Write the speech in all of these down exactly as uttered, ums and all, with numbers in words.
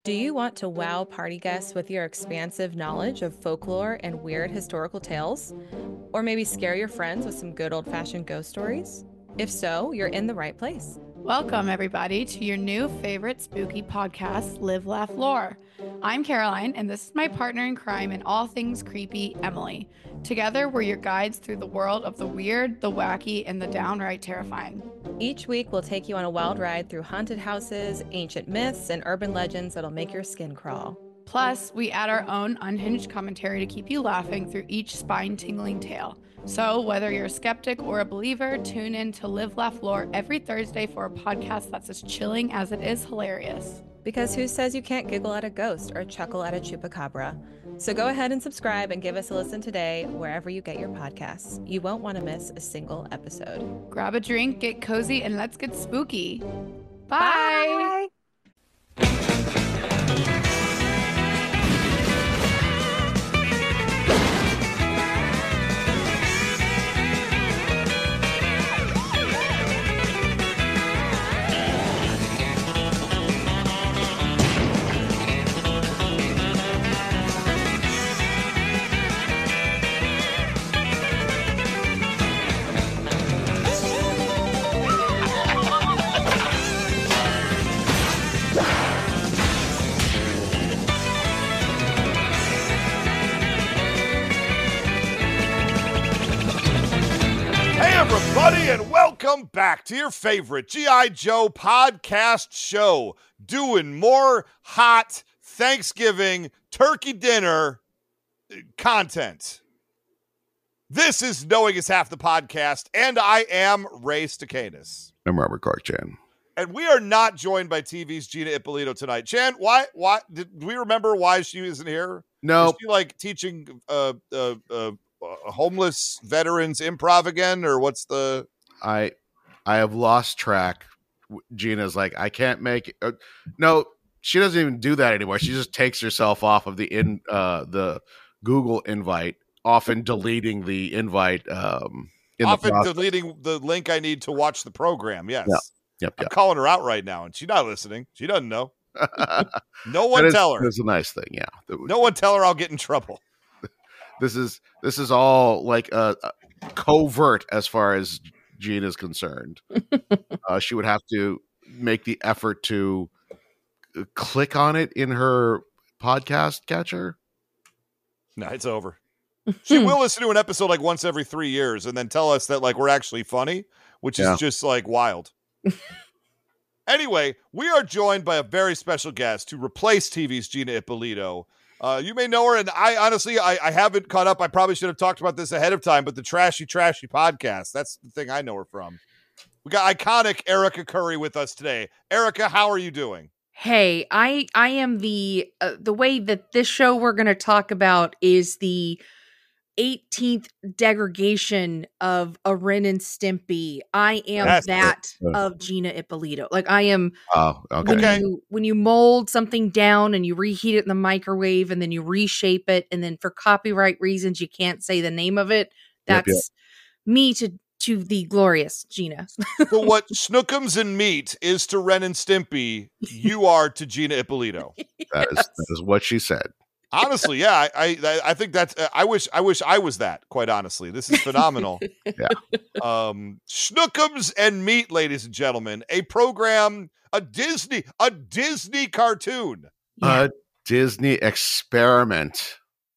Do you want to wow party guests with your expansive knowledge of folklore and weird historical tales? Or maybe scare your friends with some good old-fashioned ghost stories? If so, you're in the right place. Welcome, everybody, to your new favorite spooky podcast, Live, Laugh, Lore. I'm Caroline, and this is my partner in crime in all things creepy, Emily. Together, we're your guides through the world of the weird, the wacky, and the downright terrifying. Each week, we'll take you on a wild ride through haunted houses, ancient myths, and urban legends that'll make your skin crawl. Plus, we add our own unhinged commentary to keep you laughing through each spine-tingling tale. So, whether you're a skeptic or a believer, tune in to Live, Laugh, Lore every Thursday for a podcast that's as chilling as it is hilarious. Because who says you can't giggle at a ghost or chuckle at a chupacabra? So go ahead and subscribe and give us a listen today wherever you get your podcasts. You won't want to miss a single episode. Grab a drink, get cozy, and let's get spooky. Bye! Bye. Everybody, and welcome back to your favorite G I. Joe podcast show, doing more hot Thanksgiving turkey dinner content. This is Knowing Is Half the Podcast, and I am Ray Stacanis. I'm Robert Clark Chan. And we are not joined by T V's Gina Ippolito tonight. Chan, why? Why did we remember why she isn't here? No, is she like teaching uh uh uh. Uh, homeless veterans improv again, or what's the I I have lost track. Gina's like, I can't make uh, no, she doesn't even do that anymore. She just takes herself off of the in uh the Google invite, often deleting the invite um in often the deleting the link I need to watch the program. Yes. Yep, yep, I'm yep. calling her out right now, and she's not listening. She doesn't know. No one is, tell her. That's a nice thing, yeah. No one tell her I'll get in trouble. This is this is all like uh, covert as far as Gina is concerned. uh, she would have to make the effort to click on it in her podcast catcher. No, it's over. She will listen to an episode like once every three years and then tell us that like we're actually funny, which is yeah. just like wild. Anyway, we are joined by a very special guest to replace T V's Gina Ippolito. Uh, you may know her, and I honestly, I, I haven't caught up. I probably should have talked about this ahead of time, but the Trashy Trashy podcast, that's the thing I know her from. We got iconic Erica Curry with us today. Erica, how are you doing? Hey, I I am the, uh, the way that this show we're going to talk about is the eighteenth degradation of a Ren and Stimpy. I am That's that it. of Gina Ippolito. Like I am, Oh, okay. when, Okay. you, when you mold something down and you reheat it in the microwave and then you reshape it, and then for copyright reasons, you can't say the name of it. Yep, That's yep. me to, to the glorious Gina. So what Snookums and Meat is to Ren and Stimpy, you are to Gina Ippolito. That is that is what she said. Honestly, yeah, I I, I think that's. Uh, I wish I wish I was that. Quite honestly, this is phenomenal. Yeah. Um, Snookums and Meat, ladies and gentlemen, a program, a Disney, a Disney cartoon. Yeah. A Disney experiment.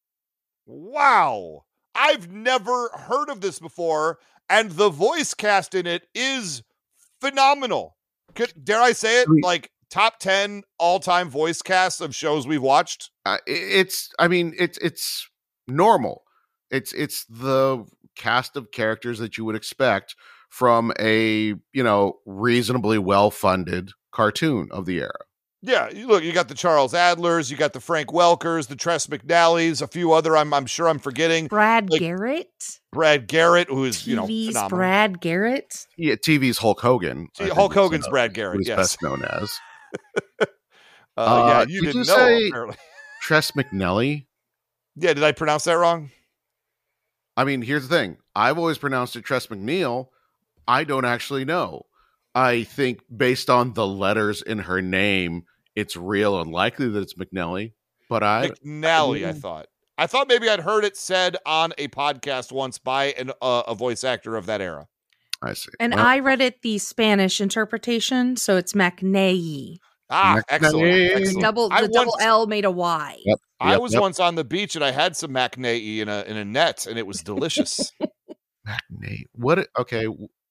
Wow, I've never heard of this before, and the voice cast in it is phenomenal. Could, dare I say it? Like top ten all-time voice casts of shows we've watched. Uh, it- it's I mean it's it's normal. It's it's the cast of characters that you would expect from a, you know, reasonably well-funded cartoon of the era. Yeah, you look, you got the Charles Adlers, you got the Frank Welkers, the Tress McNallys, a few other I'm I'm sure I'm forgetting. Brad Like, Garrett, Brad Garrett, who is, you know, T V's phenomenal. Brad Garrett. Yeah, T V's Hulk Hogan. I See, think Hulk is, Hogan's uh, Brad Garrett, what he's yes. best known as. Uh, Uh, yeah, you did didn't you know, say- apparently. Tress McNally. Yeah, did I pronounce that wrong? I mean, here's the thing. I've always pronounced it Tress McNeil. I don't actually know. I think based on the letters in her name, it's real and likely that it's McNally. But I McNally, I, I thought. I thought maybe I'd heard it said on a podcast once by an, uh, a voice actor of that era. I see. And Well, I read it the Spanish interpretation, so it's McNay. Ah, excellent. McNally. excellent. Double I the double once- L made a Y. Yep, I yep, was yep. once on the beach and I had some McNay in a in a net, and it was delicious. McNay. What? it- Okay,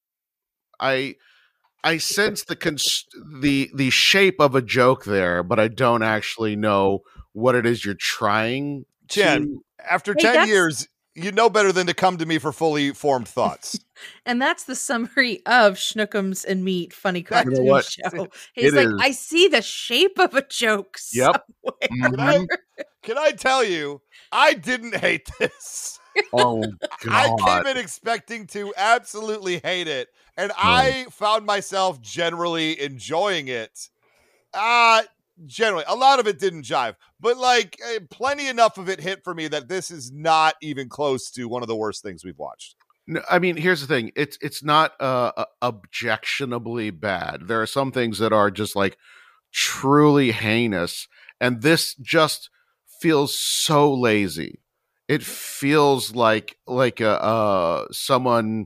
I I sense the cons- the the shape of a joke there, but I don't actually know what it is you're trying Jen, to. after Hey, ten that's- years, you know better than to come to me for fully formed thoughts. And that's the summary of Schnookums and Meat Funny You know Cartoon what? Show. He's It like, is. I see the shape of a joke Yep. somewhere. Can I, can I tell you, I didn't hate this. Oh I God! came in expecting to absolutely hate it, and I found myself generally enjoying it. Uh generally, a lot of it didn't jive, but like eh, plenty enough of it hit for me that this is not even close to one of the worst things we've watched. No, I mean, here's the thing. It's it's not uh, uh, objectionably bad. There are some things that are just like truly heinous, and this just feels so lazy. It feels like like a uh, someone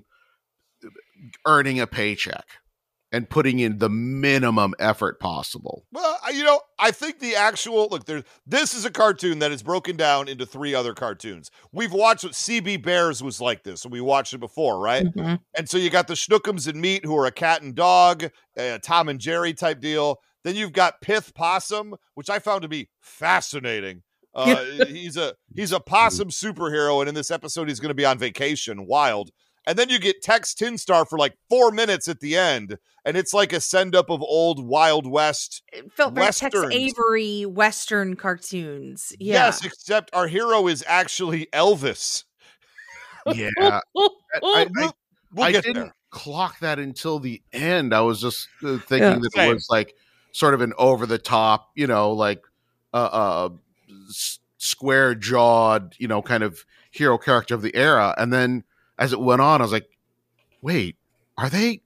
earning a paycheck and putting in the minimum effort possible. Well, I- you know, I think the actual look there. This is a cartoon that is broken down into three other cartoons. We've watched what C B Bears was like this, and we watched it before, right? Mhm. And so you got the Schnookums and Meat, who are a cat and dog, a Tom and Jerry type deal. Then you've got Pith Possum, which I found to be fascinating. Uh, he's a he's a possum superhero, and in this episode, he's going to be on vacation. Wild. And then you get Tex Tinstar for like four minutes at the end, and it's like a send up of old Wild West. It felt very Tex Westerns. Avery Western cartoons. Yeah. Yes, except our hero is actually Elvis. Yeah, I, I, I, We'll I get didn't there. clock that until the end. I was just uh, thinking Yeah. that Same. it was like sort of an over the top, you know, like uh, uh s- square jawed, you know, kind of hero character of the era. And then as it went on, I was like, wait, are they?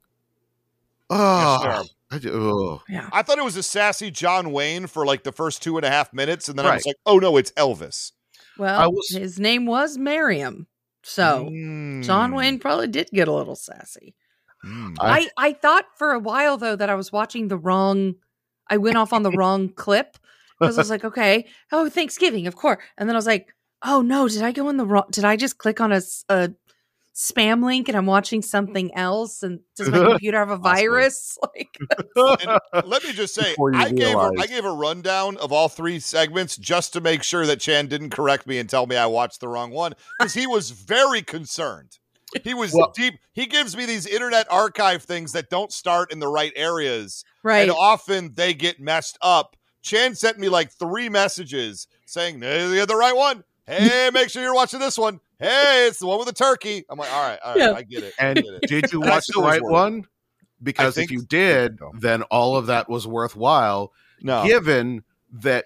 Oh, Yes, I, oh. Yeah. I thought it was a sassy John Wayne for like the first two and a half minutes, and then I was Right. like, oh no, it's Elvis. Well, I was- his name was Merriam. So Mm. John Wayne probably did get a little sassy. Mm. I- I, I thought for a while though that I was watching the wrong I went off on the wrong clip because I was like, okay, oh Thanksgiving, of course. And then I was like, oh no, did I go in the wrong did I just click on a, s- a spam link and I'm watching something else? And does my computer have a Possibly. virus? Like And let me just say, Before you I gave a, realize. I gave a rundown of all three segments just to make sure that Chan didn't correct me and tell me I watched the wrong one, because he was very concerned. He was Well- deep. He gives me these Internet Archive things that don't start in the right areas, right. and often they get messed up. Chan sent me like three messages saying, "No, you're the right one. Hey, make sure you're watching this one. Hey, it's the one with the turkey." I'm like, all right, all right, Yeah. I get it. And I get it. did you And I watch the still was right worried. one? Because think if you so. did, So. then all of that was worthwhile. No, Given that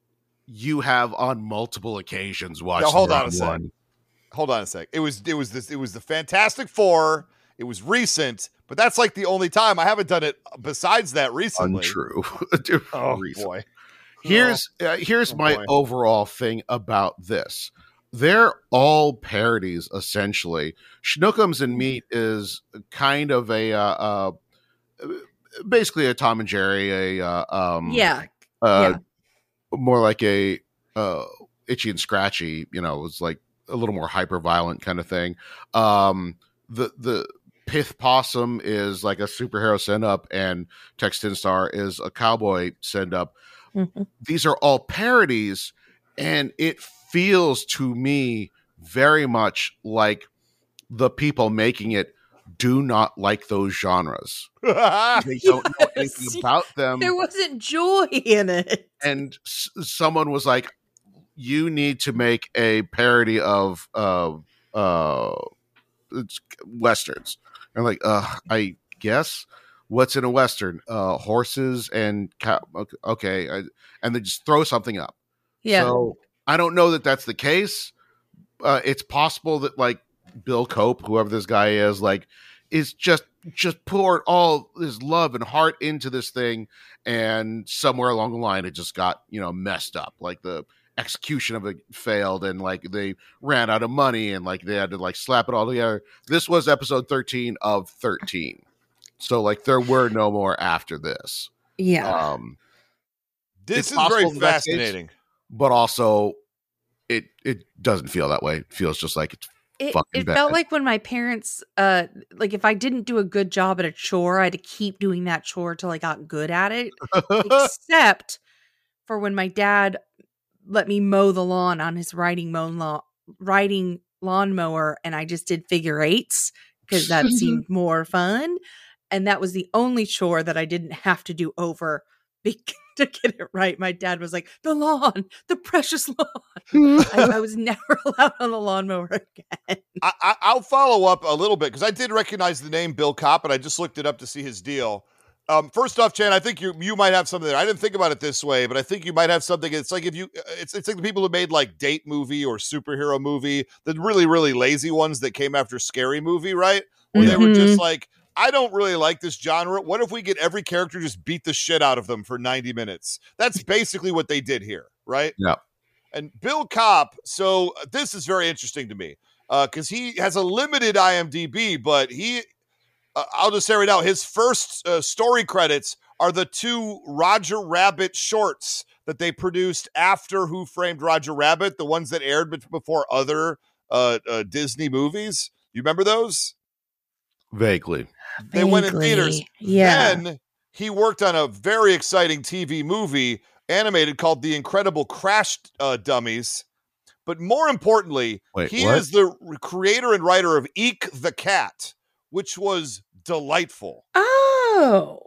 you have on multiple occasions watched. Now, hold the on a wrong sec. one. hold on a sec. It was it was this it was the Fantastic Four. It was recent, but that's like the only time I haven't done it besides that recently. Untrue. Oh Recent. boy. Here's uh, here's Oh, my boy. overall thing about this. They're all parodies, essentially. Schnookums and Meat is kind of a uh, uh, basically a Tom and Jerry, a uh, um, yeah. uh, more like a uh, Itchy and Scratchy. You know, it's like a little more hyper violent kind of thing. Um, the the Pith Possum is like a superhero send up, and Tex Tinstar is a cowboy send up. Mhm. These are all parodies, and it feels to me very much like the people making it do not like those genres. They don't know Yes. anything about them. There wasn't joy in it. And s- someone was like, you need to make a parody of uh, uh, it's Westerns. And I'm like, uh, I guess. What's in a Western? Uh, horses and cow. Okay. okay. I, and they just throw something up. Yeah. So I don't know that that's the case. Uh, it's possible that like Bill Cope, whoever this guy is, like is just just poured all his love and heart into this thing, and somewhere along the line it just got, you know, messed up. Like the execution of it failed, and like they ran out of money, and like they had to like slap it all together. This was episode thirteen of thirteen, so like there were no more after this. Yeah. Um, This is very fascinating, but also it it doesn't feel that way. It feels just like it's It, fucking it bad. felt like when my parents, uh, like if I didn't do a good job at a chore, I had to keep doing that chore till I got good at it. Except for when my dad let me mow the lawn on his riding mown lawn, riding lawnmower, and I just did figure eights because that seemed more fun. And that was the only chore that I didn't have to do over be- to get it right. My dad was like, the lawn, the precious lawn. I, I was never allowed on the lawnmower again. I, I, I'll follow up a little bit because I did recognize the name Bill Kopp, and I just looked it up to see his deal. Um, first off, Chan, I think you you might have something there. I didn't think about it this way, but I think you might have something. It's like if you, it's it's like the people who made like Date Movie or Superhero Movie, the really really lazy ones that came after Scary Movie, right? Where Mm-hmm. they were just like, I don't really like this genre. What if we get every character just beat the shit out of them for ninety minutes? That's basically what they did here, right? Yeah. And Bill Kopp, so this is very interesting to me because uh, he has a limited I M D B, but he, uh, I'll just say right now, his first uh, story credits are the two Roger Rabbit shorts that they produced after Who Framed Roger Rabbit, the ones that aired be- before other uh, uh, Disney movies. You remember those? Vaguely. They went in Vaguely. theaters. Yeah. Then he worked on a very exciting T V movie animated called The Incredible Crash uh, Dummies. But more importantly, Wait, he what? is the creator and writer of Eek the Cat, which was delightful. Oh.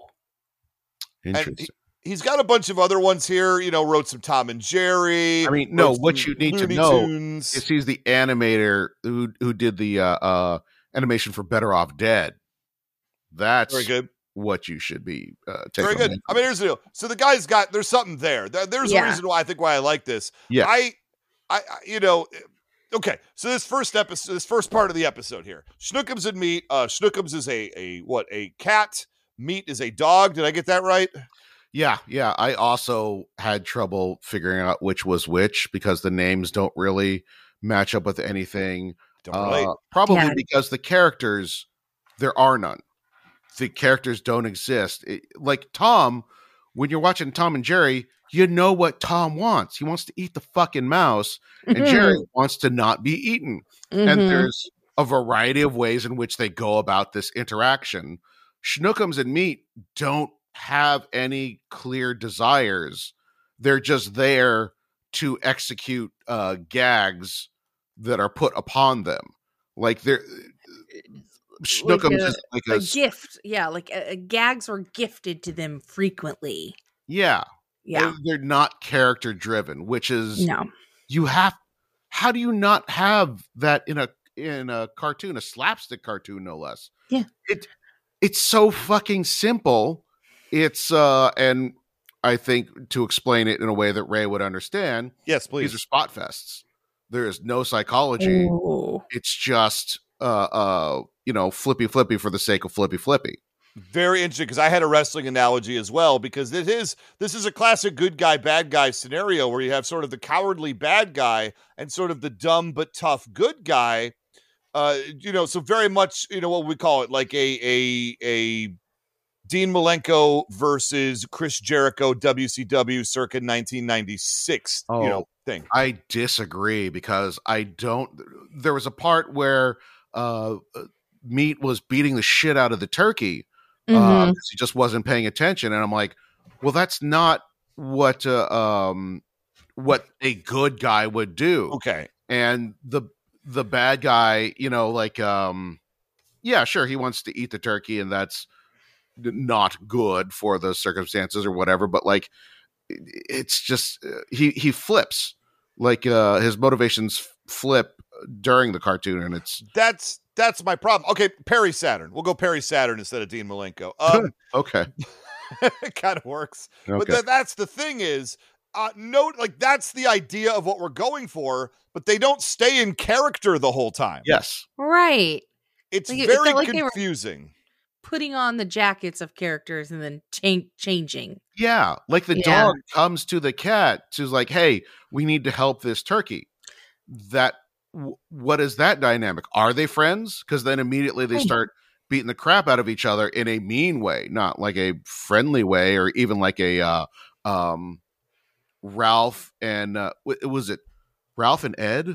And Interesting. he, he's got a bunch of other ones here. You know, wrote some Tom and Jerry. I mean, no, wrote what some you need to Looney know Tunes. is he's the animator who who did the uh, uh, animation for Better Off Dead. That's Very good. what you should be uh, taking. Very good. away I from. mean, here's the deal. So the guy's got, there's something there. There- There's Yeah. a reason why I think why I like this. Yeah. I, I, I- you know, okay. So this first episode, this first part of the episode here, Schnookums and Meat. Uh, Schnookums is a, a, what, a cat. Meat is a dog. Did I get that right? Yeah, yeah. I also had trouble figuring out which was which because the names don't really match up with anything. Don't relate. Uh, probably Yeah. because the characters, there are none. The characters don't exist. It- like Tom, when you're watching Tom and Jerry, you know what Tom wants. He wants to eat the fucking mouse, and Jerry wants to not be eaten. And Mhm. there's a variety of ways in which they go about this interaction. Schnookums and Meat don't have any clear desires. They're just there to execute uh, gags that are put upon them. Like they're Schnookums a- is like a a, gift. Yeah, like uh, gags were gifted to them frequently. yeah. Yeah. They're, they're not character driven, which is No. you have. How do you not have that in a in a cartoon, a slapstick cartoon, no less? Yeah. It it's so fucking simple. It's uh, and I think to explain it in a way that Ray would understand, Yes, these please. are spot fests. There is no psychology. Ooh. It's just uh, uh, you know, flippy flippy for the sake of flippy flippy. Very interesting because I had a wrestling analogy as well because it is this is a classic good guy bad guy scenario where you have sort of the cowardly bad guy and sort of the dumb but tough good guy. Uh, you know, so very much you know what we call it like a a a Dean Malenko versus Chris Jericho W C W circa nineteen ninety-six. You Oh. know thing. I disagree because I don't. There was a part where uh, Meat was beating the shit out of the turkey uh, Mhm. because he just wasn't paying attention, and I'm like, well, that's not what uh, um, what a good guy would do. Okay. And the the bad guy, you know, like, um, yeah, sure, he wants to eat the turkey, and that's not good for the circumstances or whatever. But like, it- it's just uh, he he flips, like uh, his motivations flip during the cartoon, and it's That's that's my problem. Okay, Perry Saturn. We'll go Perry Saturn instead of Dean Malenko. Um, okay. it kind of works. But Okay. th- that's the thing is, uh, note like that's the idea of what we're going for, but they don't stay in character the whole time. Yes. Right. It's Like, it very felt like they were- confusing. putting on the jackets of characters and then cha- changing. Yeah, like the Yeah. dog comes to the cat to like, hey, we need to help this turkey. That w- what is that dynamic? Are they friends? Because then immediately they start beating the crap out of each other in a mean way, not like a friendly way, or even like a uh, um, Ralph and uh, w- was it Ralph and Ed,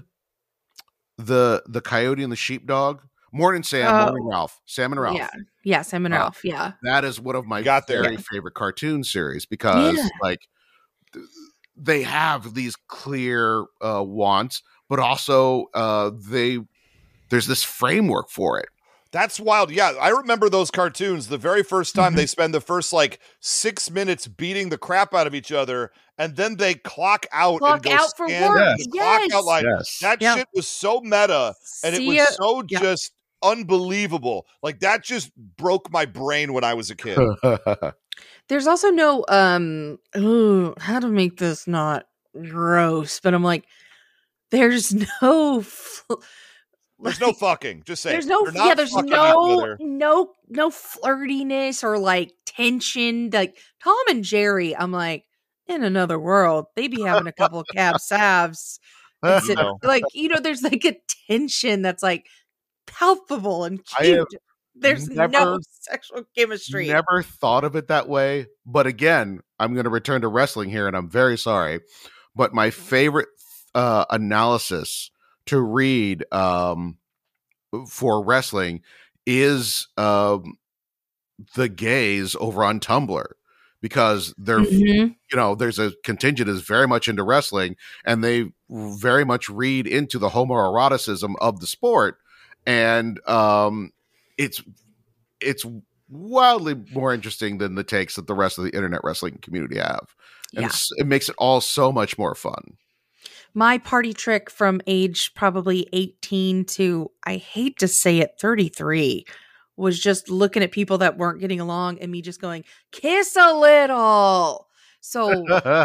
the the coyote and the sheepdog, Morning Sam, Oh. Morning Ralph, Sam and Ralph. Yeah. Yeah, Sam and Uh, Ralph. Yeah. That is one of my Got there. very Yeah. favorite cartoon series because Yeah. like th- they have these clear uh, wants, but also uh, they there's this framework for it. That's wild. Yeah, I remember those cartoons. The very first time Mhm. they spend the first like six minutes beating the crap out of each other, and then they clock out Clock and go out for stand work. and Yes. clock Yes. out like Yes. that. Yep. Shit was so meta, and it See was ya- so yeah. just unbelievable. Like that just broke my brain when I was a kid. There's also no um ooh, how to make this not gross, but I'm like, there's no fl- There's no fucking. Just say there's it. no They're not yeah, there's fucking each no other. no no flirtiness or like tension. Like Tom and Jerry, I'm like, in another world, they be having a couple of cab salves. and sit- No. Like, you know, there's like a tension that's like palpable and I cute. have There's no never- sexual chemistry. Never thought of it that way. But again, I'm going to return to wrestling here, and I'm very sorry. But my favorite uh, analysis to read um, for wrestling is um, the gays over on Tumblr, because they're Mhm. you know there's a contingent is very much into wrestling, and they very much read into the homoeroticism of the sport, and um, it's it's wildly more interesting than the takes that the rest of the internet wrestling community have, and Yeah. s- it makes it all so much more fun. My party trick from age probably eighteen to, I hate to say it, thirty-three, was just looking at people that weren't getting along and me just going, kiss a little. So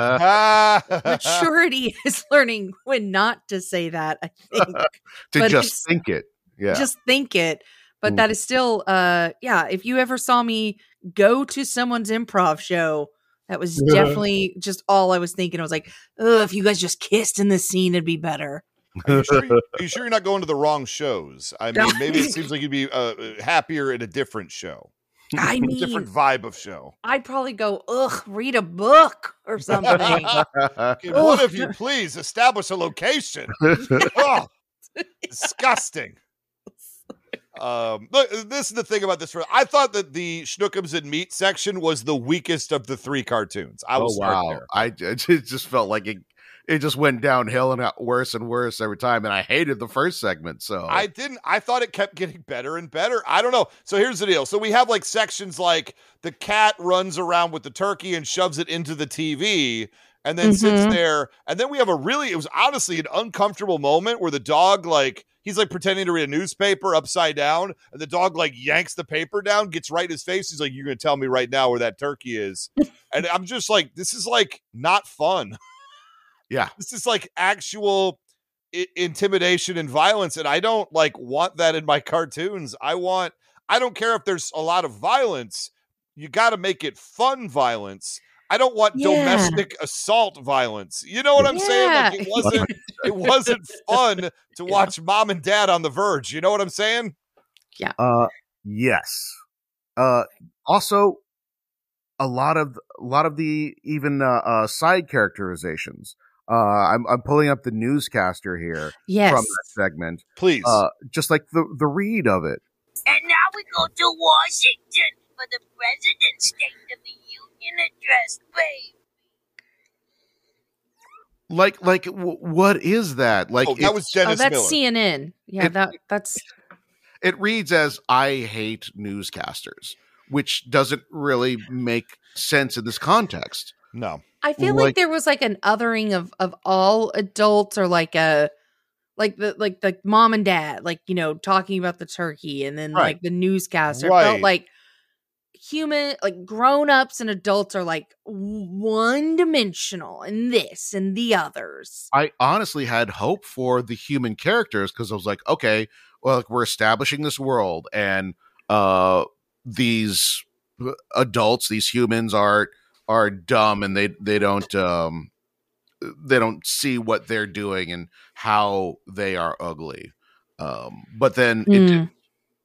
maturity is learning when not to say that, I think. to but just it's- think it, yeah. Just think it. But Mm. that is still, uh, yeah, if you ever saw me go to someone's improv show, that was definitely just all I was thinking. I was like, oh, if you guys just kissed in this scene, it'd be better. Are you, sure, are you sure you're not going to the wrong shows? I mean, maybe it seems like you'd be uh, happier in a different show, I a mean, different vibe of show. I'd probably go, ugh, read a book or something. Can one of you please establish a location? Oh, disgusting. Um, look, this is the thing about this. I thought that the Schnookums and Meat section was the weakest of the three cartoons. I Oh was start wow! there. I it just felt like it. It just went downhill and got worse and worse every time, and I hated the first segment. So I didn't. I thought it kept getting better and better. I don't know. So here's the deal. So we have like sections like the cat runs around with the turkey and shoves it into the T V and then sits Mhm. there. And then we have a really, it was honestly an uncomfortable moment where the dog, like, he's like pretending to read a newspaper upside down, and the dog like yanks the paper down, gets right in his face. He's like, "You're going to tell me right now where that turkey is." And I'm just like, this is like not fun. yeah, This is like actual I- intimidation and violence, and I don't like want that in my cartoons. I want, I don't care if there's a lot of violence. You got to make it fun violence. I don't want Yeah. domestic assault violence. You know what I'm saying? Like it Yeah. wasn't, it wasn't fun to watch mom and dad on The Verge. You know what I'm saying? Uh, yes. Uh, also, a lot of a lot of the even uh, uh side characterizations. Uh, I'm I'm pulling up the newscaster here Yes. from that segment. Please. Uh, just like the the read of it. And now we go to Washington for the President's State of the Union address, babe. Like like w- what is that? Like oh, that it- was Oh, Dennis that's Miller. C N N. Yeah, It- that that's it reads as "I hate newscasters," which doesn't really make sense in this context. no. I feel like, Like- there was like an othering of of all adults, or like a like the like the mom and dad, like, you know, talking about the turkey, and then Right. like the newscaster. It Right. felt like human, like grown-ups and adults are like one dimensional in this and the others. I honestly had hope for the human characters because I was like, okay, well, like, we're establishing this world, and uh, these adults, these humans are are dumb and they they don't um they don't see what they're doing and how they are ugly. Um, but then it, Mm. didn't,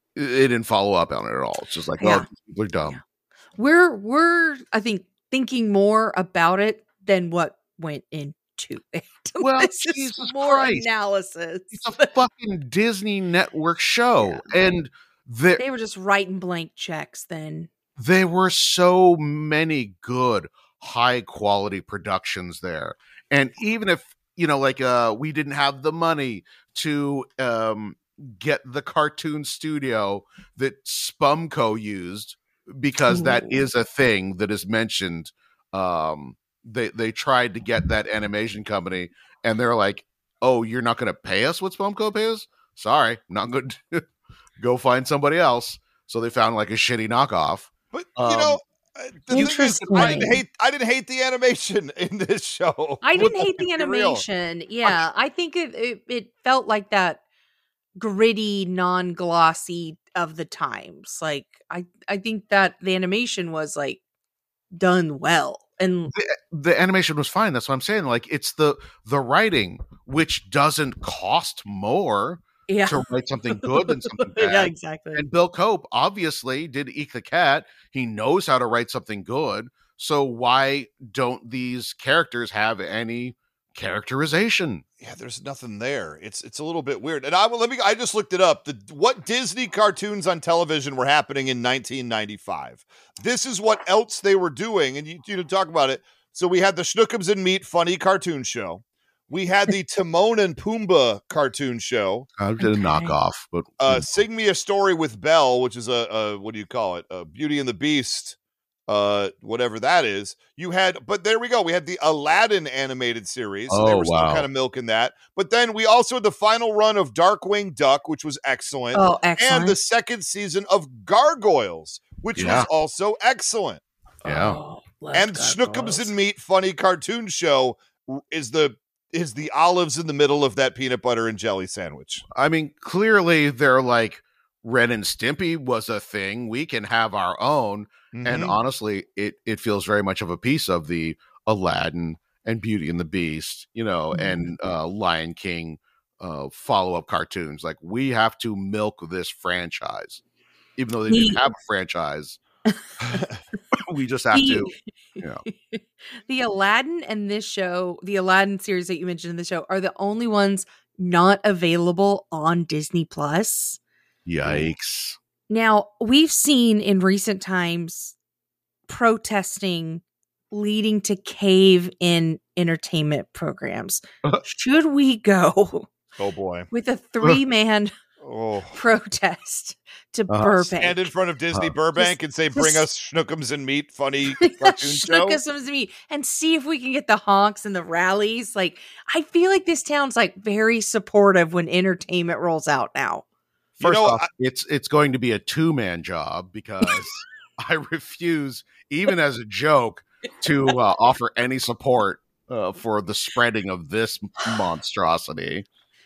it didn't follow up on it at all. It's just like, Yeah. oh, people are dumb. Yeah. We're we're I think thinking more about it than what went into it. Well, This is Jesus more Christ. analysis. It's a fucking Disney Network show. And there, They were just writing blank checks then. there were so many good, high quality productions there. And even if, you know, like uh, we didn't have the money to um, get the cartoon studio that Spumco used, because that Ooh. is a thing that is mentioned. Um, they they tried to get that animation company, and they're like, "Oh, you're not going to pay us what Spumco pays? Sorry, not good. Go find somebody else." So they found like a shitty knockoff. But you Um, know, uh, the thing is, Interesting. I didn't hate. I didn't hate the animation in this show. I didn't Let's hate the be real. animation. Yeah, I think it, it it felt like that gritty, non-glossy of the times. Like I I think that the animation was like done well. And The animation was fine. That's what I'm saying. Like it's the the writing, which doesn't cost more yeah. to write something good than something bad. yeah, exactly. And Bill Cope obviously did Eek the Cat. He knows how to write something good. So why don't these characters have any characterization? Yeah, there's nothing there. It's it's a little bit weird. And I will let me. I just looked it up. The what Disney cartoons on television were happening in nineteen ninety-five. This is what else they were doing, and you you talk about it. So we had the Schnookums and Meat funny cartoon show. We had the Timon and Pumbaa cartoon show. I did a Okay. knockoff, but Uh, Sing Me a Story with Belle, which is a, a what do you call it? A Beauty and the Beast, uh, whatever that is. You had, but there we go. We had the Aladdin animated series. So they Oh, were still wow. kind of milking that. But then we also had the final run of Darkwing Duck, which was excellent, Oh, excellent. and the second season of Gargoyles, which Yeah. was also excellent. yeah. Oh, love And Gargoyles. Schnookums and Meat funny cartoon show is the is the olives in the middle of that peanut butter and jelly sandwich. I mean, clearly they're like Ren and Stimpy was a thing. We can have our own. And Mhm. honestly, it it feels very much of a piece of the Aladdin and Beauty and the Beast, you know, Mhm. and uh, Lion King uh, follow up cartoons. Like we have to milk this franchise, even though they Me- didn't have a franchise. We just have The- to. You know. the Aladdin and this show, the Aladdin series that you mentioned in the show, are the only ones not available on Disney Plus. Yikes! Now, we've seen in recent times protesting leading to cave in entertainment programs. Should we go Oh boy. with a three man Oh. protest to Uh, Burbank? Stand in front of Disney Uh, Burbank just- and say, just- "Bring us Schnookums and Meat, funny cartoon show." Schnook us to me and see if we can get the honks and the rallies. Like, I feel like this town's like very supportive when entertainment rolls out now. You First know, off, I- it's it's going to be a two man job because I refuse, even as a joke, to uh, offer any support uh, for the spreading of this monstrosity.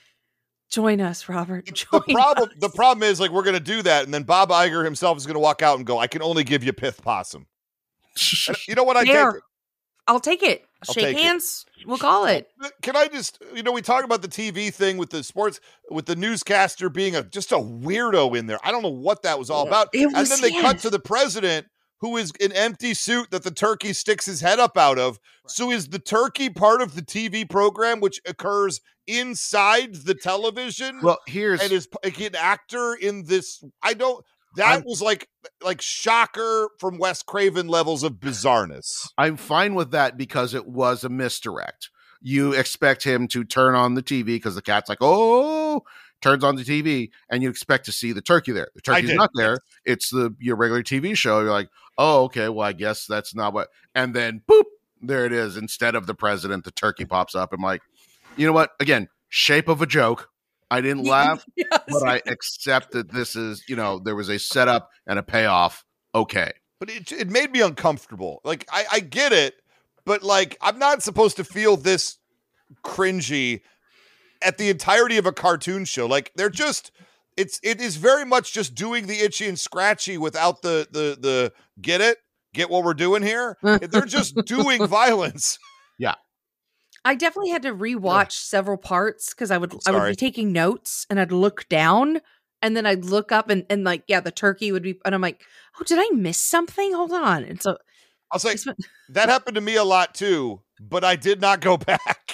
Join us, Robert. Join The problem, us. the problem is, like, we're going to do that, and then Bob Iger himself is going to walk out and go, "I can only give you Pith Possum." And you know what I There. think? I'll take it. I'll Shake take it. hands. We'll call it. Can I just, you know, we talk about the T V thing with the sports, with the newscaster being a just a weirdo in there. I don't know what that was all about. It And was- then they cut yes. to the president, who is an empty suit that the turkey sticks his head up out of. So is the turkey part of the T V program, which occurs inside the television? Well, here's and is like an actor in this? I don't. That I'm- was like like shocker from Wes Craven levels of bizarreness. I'm fine with that because it was a misdirect. You expect him to turn on the T V because the cat's like, oh, turns on the T V, and you expect to see the turkey there. The turkey's did, not there. It's the your regular T V show. You're like, oh, okay, well, I guess that's not what. And then, boop, there it is. Instead of the president, the turkey pops up. I'm like, you know what? Again, shape of a joke. I didn't laugh, Yes. but I accept that this is, you know, there was a setup and a payoff. Okay. But it it made me uncomfortable. Like I, I get it, but like I'm not supposed to feel this cringy at the entirety of a cartoon show. Like they're just it's it is very much just doing the itchy and scratchy without the the the get it get what we're doing here. They're just doing violence. I definitely had to rewatch several parts because I would I would Sorry. be taking notes and I'd look down and then I'd look up and, and like, yeah, the turkey would be, and I'm like, oh, did I miss something? Hold on. And so I'll say this one- that happened to me a lot too, but I did not go back.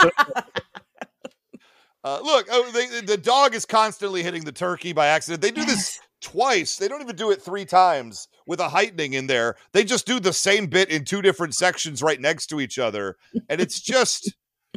Uh, look, oh, they, the dog is constantly hitting the turkey by accident. They do this twice. They don't even do it three times with a heightening in there. They just do the same bit in two different sections right next to each other. And it's just,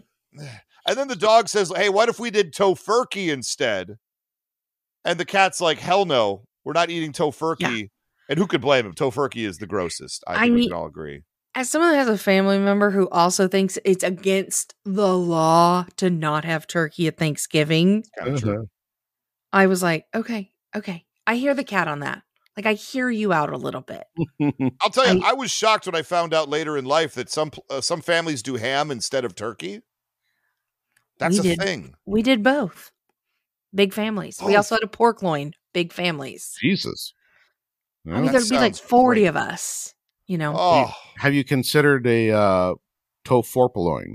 and then the dog says, hey, what if we did tofurkey instead? And the cat's like, hell no, we're not eating tofurkey. Yeah. And who could blame him? Tofurkey is the grossest. I, I think mean, we can all agree. As someone that has a family member who also thinks it's against the law to not have turkey at Thanksgiving, kind of true. I was like, okay, okay. I hear the cat on that. Like, I hear you out a little bit. I'll tell you, I, I was shocked when I found out later in life that some uh, some families do ham instead of turkey. That's a did, thing. We did both. Big families. Oh. We also had a pork loin. Big families. Jesus. Well, I mean, there'd be like forty great. Of us. You know, oh. Have you considered a uh, toforpaloin?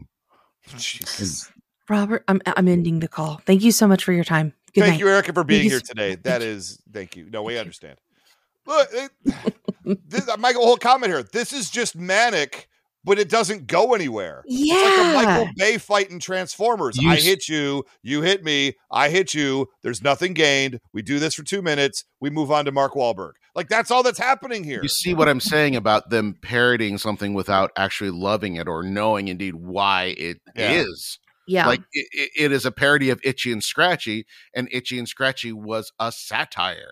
Jesus. Robert, I'm I'm ending the call. Thank you so much for your time. Good thank night. you, Erica, for being thank here today. That is, thank you. No, we understand. Look, it, this, my whole comment here. This is just manic, but it doesn't go anywhere. Yeah, it's like a Michael Bay fight in Transformers. You I hit you, you hit me, I hit you. There's nothing gained. We do this for two minutes. We move on to Mark Wahlberg. Like, that's all that's happening here. You see what I'm saying about them parodying something without actually loving it or knowing indeed why it yeah. is. Yeah. Like, it, it is a parody of Itchy and Scratchy, and Itchy and Scratchy was a satire.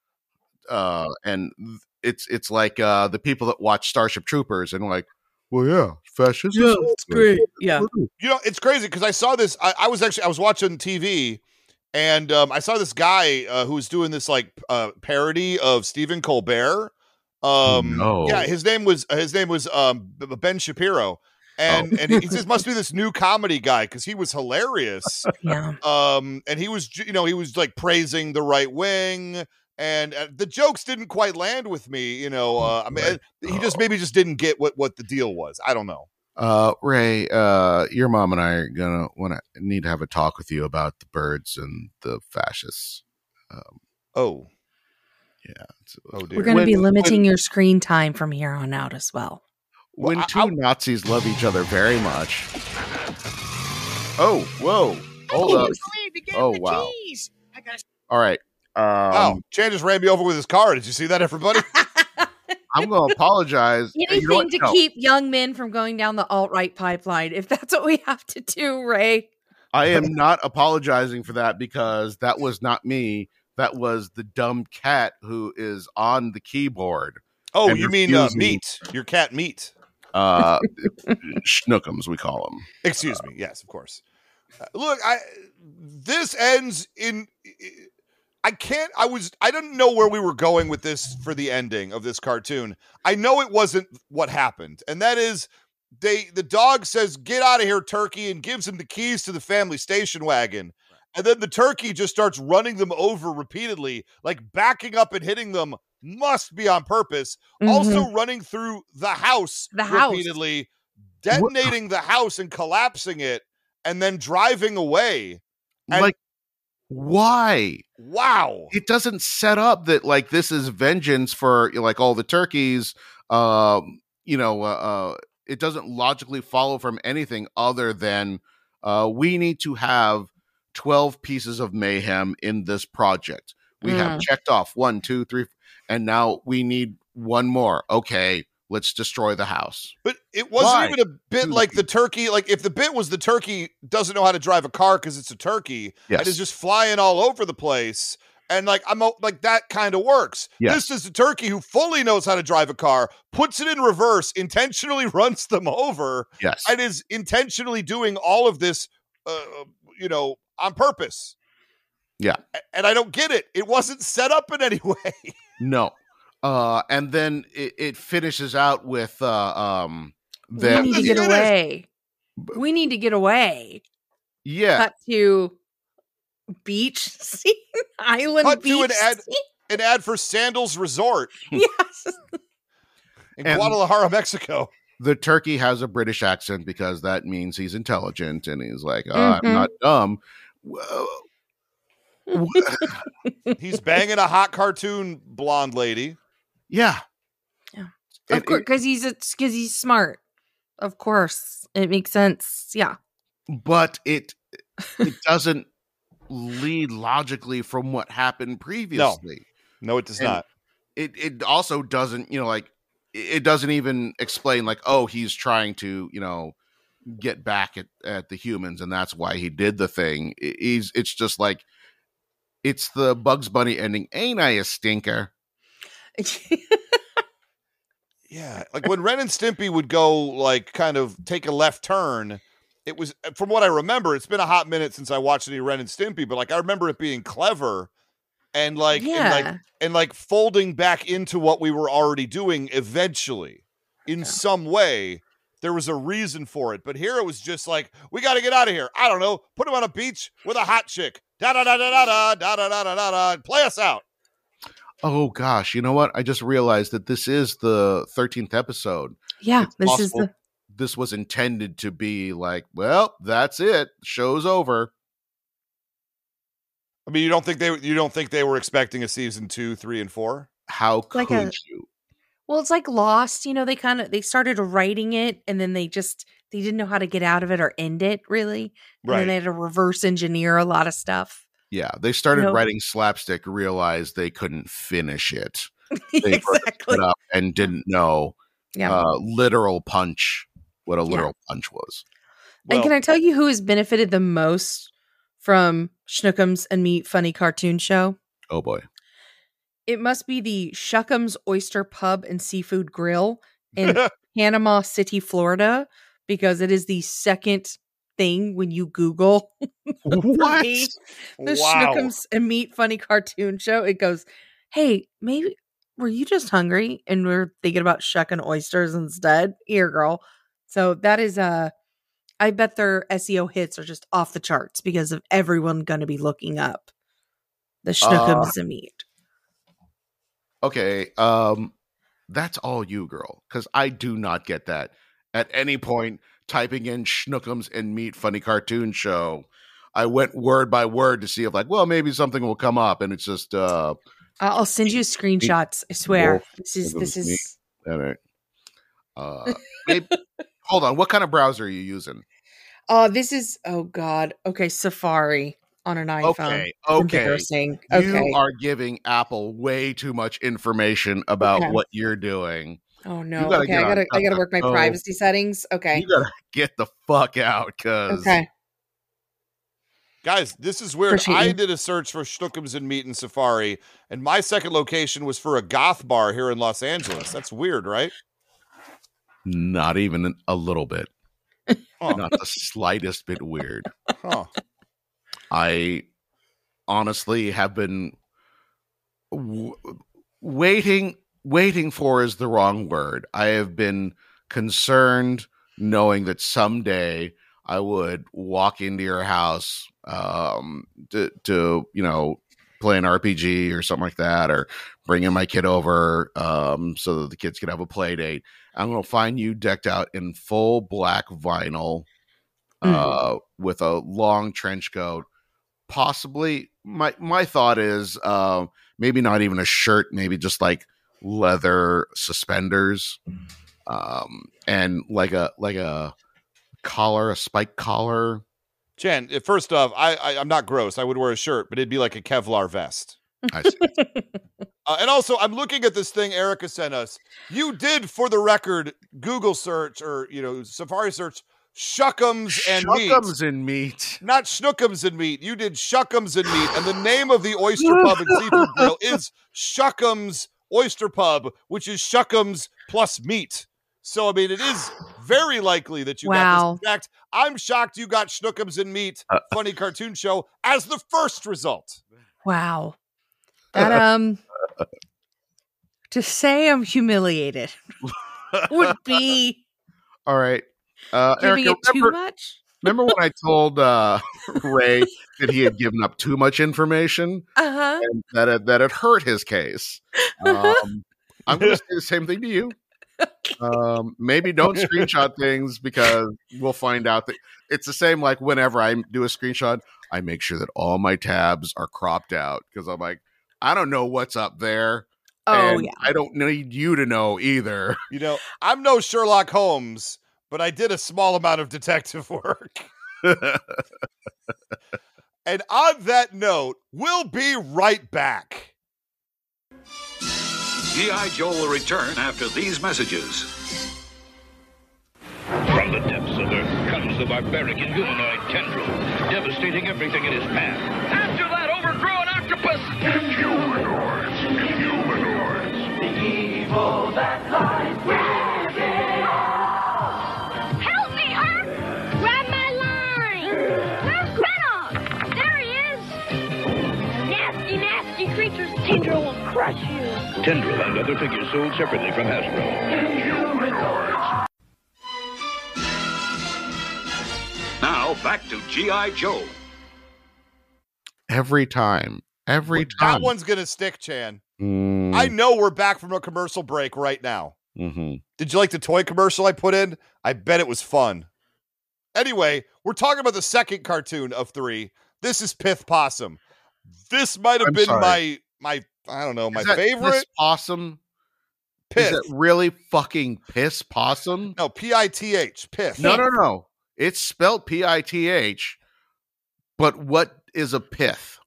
Uh, and it's it's like uh, the people that watch Starship Troopers and like, well, yeah, fascist. Yeah, it's great. Yeah. You know, it's crazy because I saw this. I, I was actually, I was watching T V and um, I saw this guy uh, who was doing this like uh, parody of Stephen Colbert. Um, no. Yeah, his name was, his name was um, Ben Shapiro. And oh. and he just must be this new comedy guy because he was hilarious. Yeah. Um, and he was, you know, he was like praising the right wing. And uh, the jokes didn't quite land with me, you know. Uh, I mean, right. he just maybe just didn't get what, what the deal was. I don't know. Uh, Ray, uh, your mom and I are gonna want to need to have a talk with you about the birds and the fascists. Um, oh, yeah. Oh, dear. We're going to When- be limiting when- your screen time from here on out as well. When Well, two I- I- Nazis love each other very much. Oh, whoa. Hold up. Oh, wow. All right. Um, Wow, Chan just ran me over with his car. Did you see that, everybody? I'm going to apologize. Anything You know what? to No. keep young men from going down the alt-right pipeline, if that's what we have to do, Ray. I am not apologizing for that because that was not me. That was the dumb cat who is on the keyboard. Oh, And you mean uh, refusing- meat? Your cat meat? Uh, Schnookums, we call them. Excuse me. Yes, of course. Uh, look, I this ends in. I can't. I was. I didn't know where we were going with this for the ending of this cartoon. I know it wasn't what happened, and that is they. The dog says, "Get out of here, turkey," and gives him the keys to the family station wagon. And then the turkey just starts running them over repeatedly, like backing up and hitting them. Must be on purpose. Mhm. Also running through the house The house. repeatedly, detonating the house and collapsing it, and then driving away. And- Like, why? Wow. It doesn't set up that like this is vengeance for like all the turkeys. Um, you know, uh, uh, it doesn't logically follow from anything other than uh, we need to have twelve pieces of mayhem in this project. We Mm. have checked off one, two, three, and now we need one more. Okay, let's destroy the house. But it wasn't Why? even a bit Do like the- the turkey. Like if the bit was the turkey doesn't know how to drive a car because it's a turkey Yes. and is just flying all over the place. And like I'm o- like that kind of works. Yes. This is a turkey who fully knows how to drive a car, puts it in reverse, intentionally runs them over, Yes. and is intentionally doing all of this, uh, you know, on purpose. Yeah. A- And I don't get it. It wasn't set up in any way. No. Uh, and then it, it finishes out with uh, um, We them. need to Just get finish. away. We need to get away. Yeah. Cut to beach scene, island Cut beach to an ad, scene. an ad for Sandals Resort Yes. in And- Guadalajara, Mexico. The turkey has a British accent because that means he's intelligent, and he's like, oh, Mhm. I'm not dumb. Well, He's banging a hot cartoon blonde lady. yeah. Yeah. It- Of course, because he's because he's smart. Of course, it makes sense. Yeah. but it it doesn't lead logically from what happened previously. No, it does And- not. It it also doesn't, you know, like it doesn't even explain like, oh, he's trying to, you know, get back at, at the humans, and that's why he did the thing. I- He's it's just like it's the Bugs Bunny ending. Ain't I a stinker? Yeah, like when Ren and Stimpy would go, like, kind of take a left turn. It was, from what I remember, it's been a hot minute since I watched any Ren and Stimpy, but like I remember it being clever and like, and like, Yeah. and like folding back into what we were already doing eventually in some way. There was a reason for it, but here it was just like, we got to get out of here. I don't know. Put him on a beach with a hot chick. Da da da da da da da da da da da da. Play us out. Oh gosh, you know what? I just realized that this is the thirteenth episode. Yeah. It's This is possible the this was intended to be like, well, that's it. Show's over. I mean, you don't think they you don't think they were expecting a season two, three, and four? How Like could a- you? well, it's like Lost. You know, they kind of they started writing it, and then they just they didn't know how to get out of it or end it really, and Right. then they had to reverse engineer a lot of stuff. Yeah, they started Nope. writing slapstick, realized they couldn't finish it. They wrote Exactly. it up and didn't know Yeah. uh, literal punch, what a Yeah. literal punch was. and Well, can I tell you who has benefited the most from Schnookums and Meat Funny Cartoon Show? Oh boy. It must be the Shuckums Oyster Pub and Seafood Grill in Panama City, Florida, because it is the second thing when you Google for What? me, the wow. Schnookums and Meat Funny Cartoon Show. It goes, hey, maybe were you just hungry and we're thinking about shucking oysters instead? Here, girl. So that is uh I bet their S E O hits are just off the charts because of everyone going to be looking up the Schnookums and Meat. Okay, um, that's all you, girl, because I do not get that at any point. Typing in Schnookums and Meat Funny Cartoon Show, I went word by word to see if, like, well, maybe something will come up, and it's just uh, I'll send you screenshots. I swear. Wolf This is Schnookums this Meat. is all right. Uh, maybe, hold on, what kind of browser are you using? oh, this is oh god. Okay, Safari on an iPhone. Okay, It's okay. embarrassing. Okay. You are giving Apple way too much information about Okay. what you're doing. oh no. gotta Okay, get I on gotta I gotta work my DuckDuckGo. privacy settings. Okay. You gotta get the fuck out, because Okay. Guys, this is weird. Appreciate I you. did a search for Schnookums and Meat in Safari, and my second location was for a goth bar here in Los Angeles. That's weird, right? not even a little bit, Huh. not the slightest bit weird. Huh. I honestly have been w- waiting. Waiting for is the wrong word. I have been concerned, knowing that someday I would walk into your house um, to, to, you know, play an R P G or something like that, or bringing my kid over um, so that the kids could have a play date. I'm going to find you decked out in full black vinyl uh, with a long trench coat. Possibly, my my thought is uh, maybe not even a shirt, maybe just like leather suspenders, um, and like a like a collar, a spike collar. Jen, eh, first off, I, I I'm not gross. I would wear a shirt, but it'd be like a Kevlar vest. I see. Uh, and also, I'm looking at this thing Erica sent us. You did, for the record, Google search or you know Safari search Shuckums and Meat. Shuckums and Meat. Not Schnookums and Meat. You did Shuckums and Meat, and the name of the oyster pub and seafood grill is Shuckums Oyster Pub, which is Shuckums plus meat. So I mean, it is very likely that you got Wow. this. In fact, I'm shocked you got Schnookums and Meat, Uh, funny cartoon show, as the first result. Wow. That um to say I'm humiliated would be All right, uh, giving Erica, it too remember, much. Remember when I told uh, Ray that he had given up too much information Uh-huh. and that it, that it hurt his case? Um, I'm going to say the same thing to you. Um, maybe don't screenshot things because we'll find out that it's the same. Like whenever I do a screenshot, I make sure that all my tabs are cropped out because I'm like, I don't know what's up there. Oh, and yeah. I don't need you to know either. You know, I'm no Sherlock Holmes, but I did a small amount of detective work. And on that note, we'll be right back. G I. Joe will return after these messages. From the depths of Earth comes the barbaric humanoid tendril, devastating everything in his path. After that overgrown octopus! Humanoids! Humanoids! The evil that lies within us! Help me, Herc! Grab my line! Where's Venom? There he is! Nasty, nasty creatures, Tendril will crush you! Tendril and other figures sold separately from Hasbro. Humanoids! Now, back to G I. Joe. Every time. Every Well, time. that one's going to stick, Chan. Mm, I know we're back from a commercial break right now. mhm. Did you like the toy commercial I put in? I bet it was fun. Anyway, we're talking about the second cartoon of three. This is Pith Possum. This might have I'm been sorry. my, my, I don't know, my Is that favorite. Piss Possum? Pith. Is it really fucking Piss Possum? No, P I T H. Pith. No, no, no. It's spelled P I T H. But what is a pith?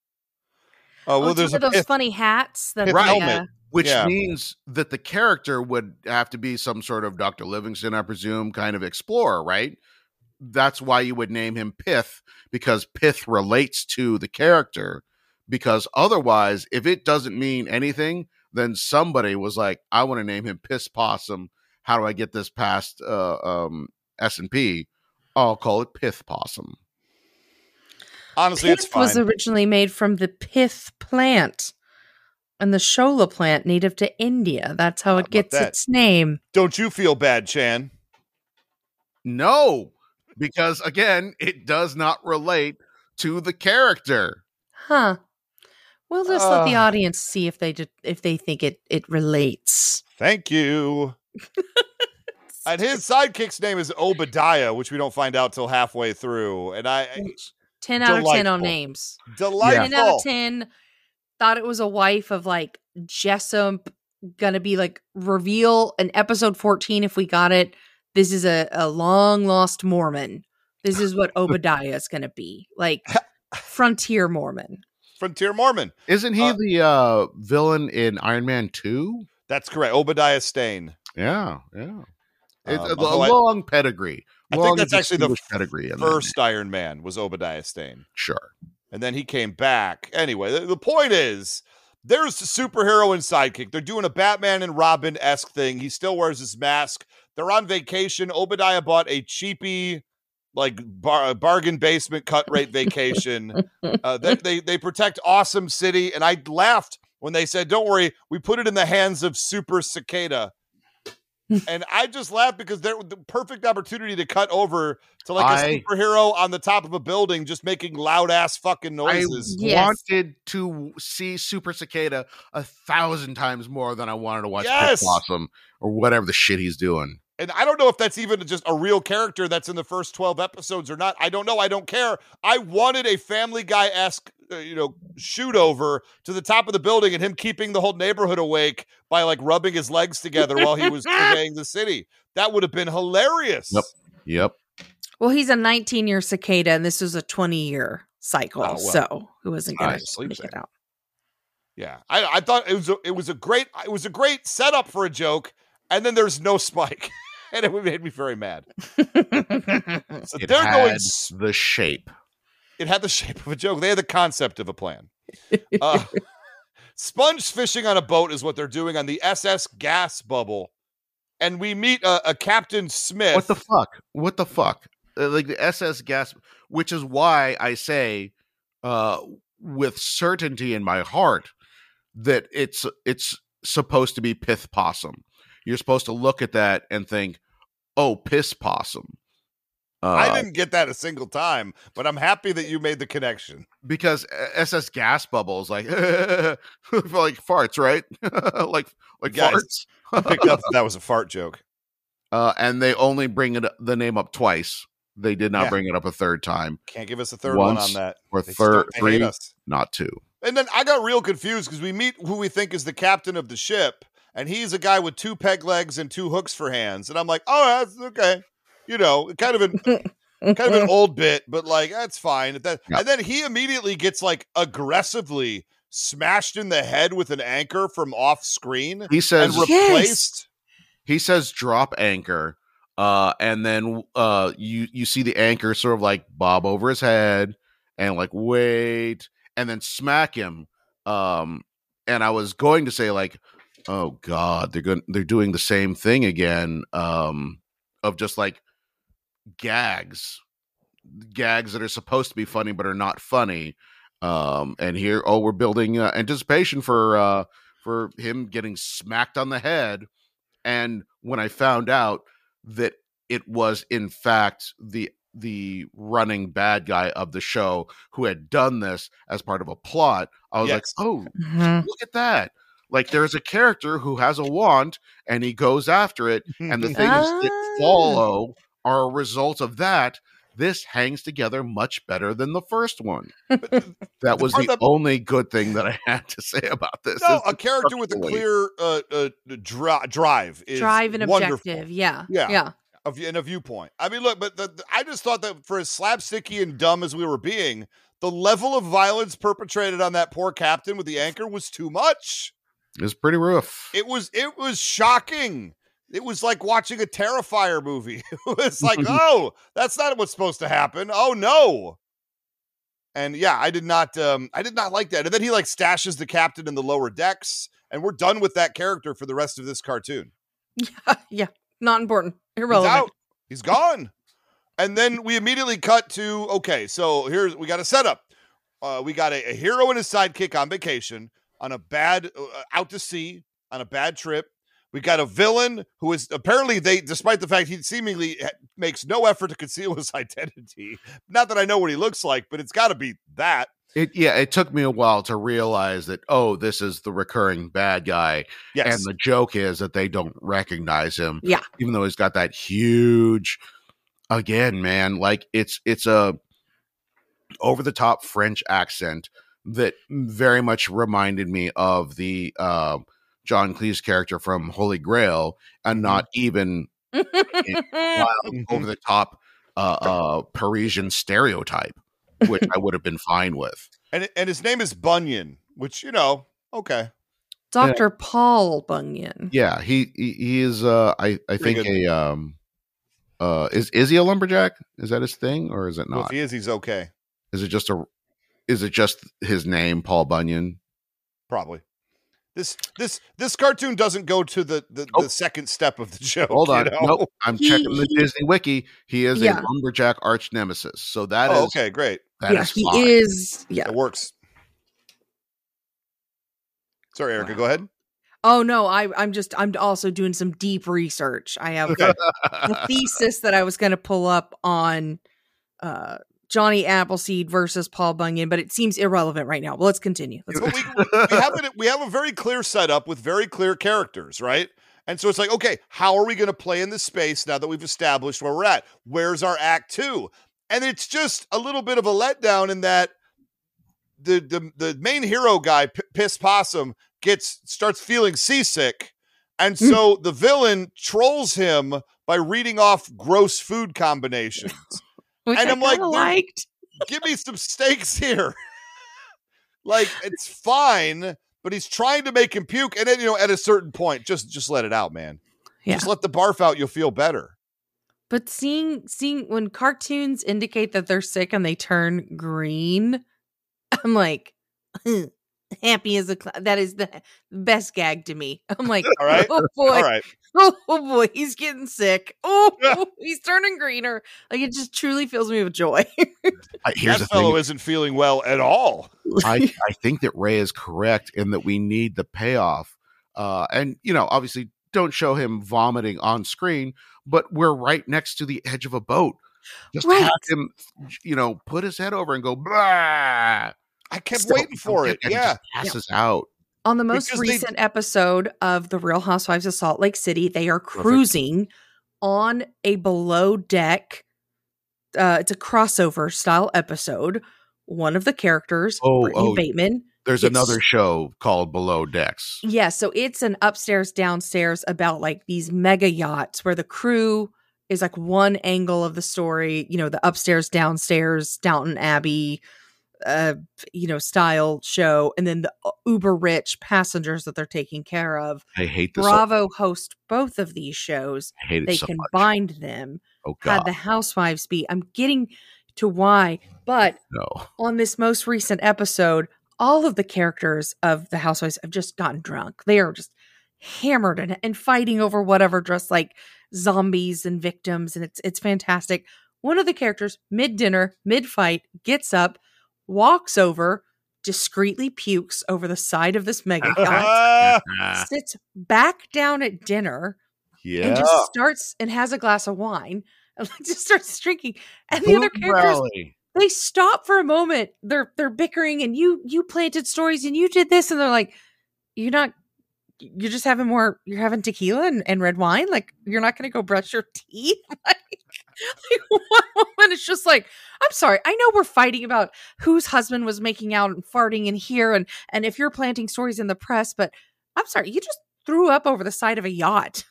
Oh, Oh, well, it's there's one a of those pith. funny hats that Pith they, helmet. uh, Which Yeah. means that the character would have to be some sort of Doctor Livingston, I presume, kind of explorer, right? That's why you would name him Pith, because Pith relates to the character. Because otherwise, if it doesn't mean anything, then somebody was like, I want to name him Piss Possum. How do I get this past uh, um, S and P? I'll call it Pith Possum. Honestly, it's Pith fine. was originally made from the pith plant and the shola plant native to India. That's how How it about gets that? its name. Don't you feel bad, Chan? No, because again, it does not relate to the character. Huh. We'll just let the Uh. audience see if they did, if they think it it relates. Thank you. And his sidekick's name is Obadiah, which we don't find out till halfway through. And I, ten out of ten on Delightful. names. delightful. ten out of ten. Thought it was a wife of like Jessup. Gonna be like reveal in episode fourteen if we got it. This is a, a long lost Mormon. This is what Obadiah is gonna be. Like frontier Mormon. Frontier Mormon. Isn't he Uh, the uh, villain in Iron Man two? That's correct. Obadiah Stane. Yeah, yeah. It's Um, a, a although I- long pedigree. I think Long that's actually the distinguished pedigree. in that First name. Iron Man was Obadiah Stane. Sure. And then he came back. Anyway, the, the point is, there's the superhero and sidekick. They're doing a Batman and Robin-esque thing. He still wears his mask. They're on vacation. Obadiah bought a cheapy, like, bar, bargain basement cut rate vacation. uh, they, they, they protect Awesome City. And I laughed when they said, don't worry, we put it in the hands of Super Cicada. And I just laughed because they're the perfect opportunity to cut over to like a I- superhero on the top of a building just making loud ass fucking noises. I Yes. wanted to see Super Cicada a thousand times more than I wanted to watch Yes. Pit Blossom or whatever the shit he's doing. And I don't know if that's even just a real character that's in the first twelve episodes or not. I don't know. I don't care. I wanted a Family Guy-esque, uh, you know, shoot over to the top of the building and him keeping the whole neighborhood awake by like rubbing his legs together while he was surveying the city. That would have been hilarious. Yep. Yep. Well, he's a nineteen year cicada, and this was a twenty year cycle. Oh, well. So who wasn't going I to sleep make it there. out? Yeah, I, I thought it was a, it was a great it was a great setup for a joke, and then there's no Spike, and it made me very mad. So It they're had going. s- the shape. It had the shape of a joke. They had the concept of a plan. Uh, sponge fishing on a boat is what they're doing on the S S Gas Bubble, and we meet a, a Captain Smith. What the fuck? What the fuck? Uh, like the S S Gas, which is why I say uh, with certainty in my heart that it's it's supposed to be Pith Possum. You're supposed to look at that and think, "Oh, Piss Possum." Uh, I didn't get that a single time, but I'm happy that you made the connection. Because S S Gas Bubbles, like, like farts, right? like like Guys, farts. I picked up that, that was a fart joke. Uh, and they only bring it the name up twice. They did not Yeah. bring it up a third time. Can't give us a third Once one on that. or They just third, don't- they hate three, us. not two. And then I got real confused because we meet who we think is the captain of the ship, and he's a guy with two peg legs and two hooks for hands. And I'm like, oh, that's okay. You know, kind of an kind of an old bit, but like that's fine. That, Yeah. And then he immediately gets like aggressively smashed in the head with an anchor from off screen. He says and replaced. he says drop anchor, uh, and then uh, you you see the anchor sort of like bob over his head and like wait, and then smack him. Um, and I was going to say like, oh god, they're going they're doing the same thing again. Um, of just like gags, gags that are supposed to be funny but are not funny. Um, and here, oh, we're building uh, anticipation for uh for him getting smacked on the head. And when I found out that it was in fact the the running bad guy of the show who had done this as part of a plot, I was Yes. like, oh, Mhm. look at that. Like there's a character who has a wand and he goes after it, and the things that Ah. follow are a result of that. This hangs together much better than the first one. That was part the that- only good thing that I had to say about this. No, is a character with a structurally. clear uh, uh, dri- drive is Drive and wonderful. objective. Yeah. Yeah. Yeah. A view- and a viewpoint. I mean, look, but the, the- I just thought that for as slapsticky and dumb as we were being, the level of violence perpetrated on that poor captain with the anchor was too much. It was pretty rough. It was it was shocking. It was like watching a Terrifier movie. It was like, oh, that's not what's supposed to happen. Oh no. And yeah, I did not um I did not like that. And then he like stashes the captain in the lower decks, and we're done with that character for the rest of this cartoon. Yeah. Yeah. Not important. He's Irrelevant. out. He's gone. And then we immediately cut to, okay, so here's, we got a setup. Uh, we got a, a hero and his sidekick on vacation, on a bad, uh, out to sea, on a bad trip. We got a villain who is, apparently they, despite the fact he seemingly ha- makes no effort to conceal his identity. Not that I know what he looks like, but it's got to be that. It yeah, it took me a while to realize that, oh, this is the recurring bad guy. Yes. And the joke is that they don't recognize him. Yeah. Even though he's got that huge, again, man, like it's it's a over the top French accent that very much reminded me of the uh, John Cleese character from Holy Grail, and not even over the top uh, uh, Parisian stereotype, which I would have been fine with. And, and his name is Bunyan, which, you know, okay. Doctor Paul Bunyan. Yeah, he he, he is. Uh, I I Pretty think good. a um, uh, is is he a lumberjack? Is that his thing, or is it Well, not? if he is, he's okay. Is it just a? Is it just his name, Paul Bunyan? Probably. This this this cartoon doesn't go to the the, Oh. the second step of the joke. Hold on, you know? nope. I'm He- checking the he- Disney Wiki. He is Yeah. a lumberjack arch nemesis. So that is Oh, okay, great. that yeah, is he fine. is. Yeah. It works. Sorry, Erica, go ahead. Oh no, I I'm just I'm also doing some deep research. I have a thesis that I was going to pull up on uh Johnny Appleseed versus Paul Bunyan, but it seems irrelevant right now. But let's continue. Let's But we, we have it, we have a very clear setup with very clear characters, right? And so it's like, okay, how are we going to play in this space now that we've established where we're at? Where's our act two? And it's just a little bit of a letdown in that the the, the main hero guy, P- Piss Possum, gets starts feeling seasick, and so the villain trolls him by reading off gross food combinations. Which And I I'm like, kinda there- liked. Give me some steaks here. Like, it's fine, but he's trying to make him puke. And then, you know, at a certain point, just just let it out, man. Yeah. Just let the barf out. You'll feel better. But seeing seeing when cartoons indicate that they're sick and they turn green, I'm like, happy as a cl- that is the best gag to me. I'm like, All right. oh boy, All right. oh boy, he's getting sick. Oh, he's turning greener. Like it just truly fills me with joy. I- here's That the thing. fellow isn't feeling well at all. I, I think that Ray is correct in that we need the payoff. Uh, and, you know, obviously don't show him vomiting on screen, but we're right next to the edge of a boat. Just Right. have him, you know, put his head over and go, blah. I kept Still, waiting for it. and he Yeah. just passes out. On the most Because they- recent episode of The Real Housewives of Salt Lake City, they are cruising on a below deck. Uh, it's a crossover style episode. One of the characters, Oh, Brittany oh, Bateman. There's gets- another show called Below Decks. Yeah, so it's an upstairs downstairs about like these mega yachts where the crew is like one angle of the story, you know, the upstairs downstairs Downton Abbey uh you know style show, and then the uber rich passengers that they're taking care of. I hate this. so- Bravo host both of these shows. I hate it They so much. combined them, Oh had God, the housewives be. I'm getting to why, but no. on this most recent episode, all of the characters of the housewives have just gotten drunk. They are just hammered and, and fighting over whatever, just like zombies and victims, and it's it's fantastic. One of the characters, mid dinner, mid fight, gets up, walks over, discreetly pukes over the side of this mega yacht, Ah, sits back down at dinner, yeah. and just starts and has a glass of wine and like just starts drinking. And the other Food characters, rally. they stop for a moment. They're they're bickering, and you you planted stories and you did this, and they're like, you're not. You're just having more. You're having tequila and, and red wine. Like you're not going to go brush your teeth. like, like one moment it's just like, I'm sorry. I know we're fighting about whose husband was making out and farting in here, and and if you're planting stories in the press, but I'm sorry, you just threw up over the side of a yacht.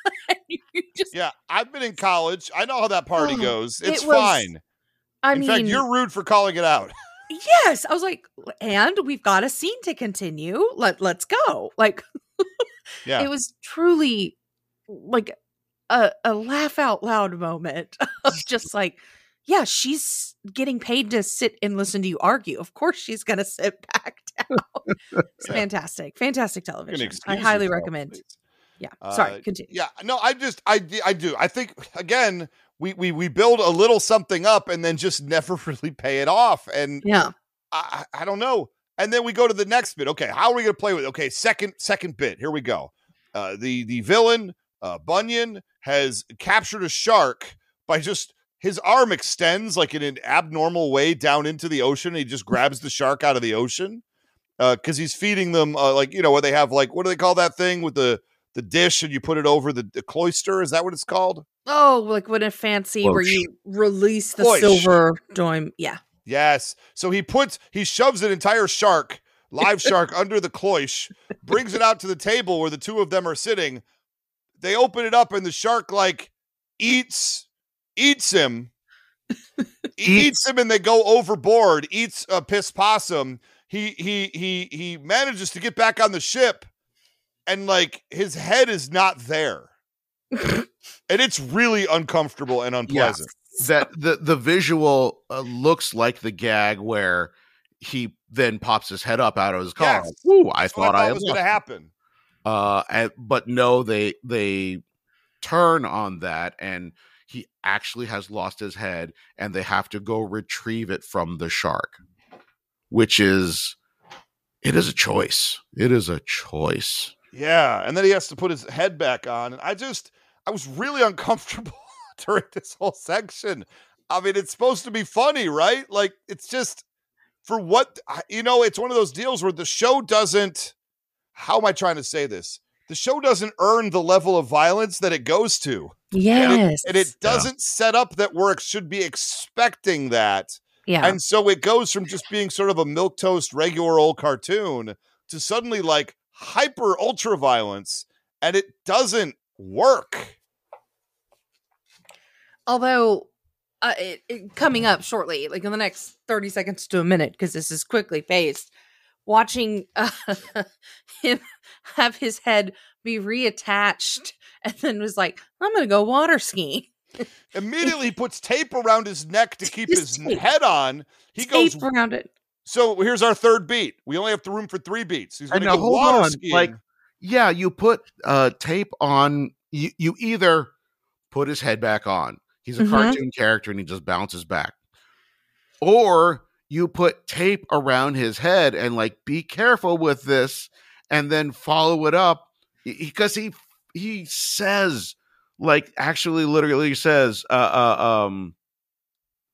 you just, Yeah, I've been in college. I know how that party Oh, goes. it It's was- fine. I in mean, fact, you're rude for calling it out. yes. I was like, and we've got a scene to continue. Let let's go. Like. Yeah. It was truly like a, a laugh out loud moment of just like, yeah, she's getting paid to sit and listen to you argue. Of course, she's going to sit back down. It's Yeah. fantastic. Fantastic You can television. I excuse highly yourself, recommend. please. Yeah. Uh, Sorry. Continue. Yeah, no, I just, I, d- I do. I think again, we we we build a little something up and then just never really pay it off, and Yeah. I, I I don't know. And then we go to the next bit. Okay, how are we going to play with? Okay, second second bit. Here we go. Uh, the the villain uh, Bunyan has captured a shark by just his arm extends like in an abnormal way down into the ocean. And he just grabs the shark out of the ocean because uh, he's feeding them uh, like you know what they have like what do they call that thing with the the dish and you put it over the, the cloister? Is that what it's called? Oh, like what a fancy where Cloche. you release the Cloche. silver dime. Yeah. Yes. So he puts, he shoves an entire shark, live shark, under the cloche, brings it out to the table where the two of them are sitting. They open it up and the shark like eats, eats him, eats him, and they go overboard. Eats a piss possum. He he he he manages to get back on the ship, and like his head is not there, and it's really uncomfortable and unpleasant. That the the visual uh, looks like the gag where he then pops his head up out of his car. Yes. Ooh, I That's what thought I, I had was going lost to it. happen. Uh, and, but no, they they turn on that, and he actually has lost his head, and they have to go retrieve it from the shark, which is it is a choice. It is a choice. Yeah, and then he has to put his head back on, and I just I was really uncomfortable during this whole section. I mean, it's supposed to be funny, right? Like it's just for what you know. It's one of those deals where the show doesn't. How am I trying to say this? The show doesn't earn the level of violence that it goes to. Yes. And it, and it doesn't set up that we should be expecting that. Yeah. And so it goes from just being sort of a milquetoast, regular old cartoon to suddenly like hyper ultra violence. And it doesn't work. Although, uh, it, it- coming up shortly, like in the next thirty seconds to a minute, because this is quickly paced, watching uh, him have his head be reattached and then was like, I'm going to go water skiing. Immediately puts tape around his neck to keep Just his tape. head on. He Tape goes. around it. So here's our third beat. We only have the room for three beats. He's going And to now go hold water on, skiing. like yeah, you put uh tape on. You you either put his head back on. He's a Mhm. cartoon character, and he just bounces back, or you put tape around his head and like be careful with this, and then follow it up because he he says like actually literally says uh, uh um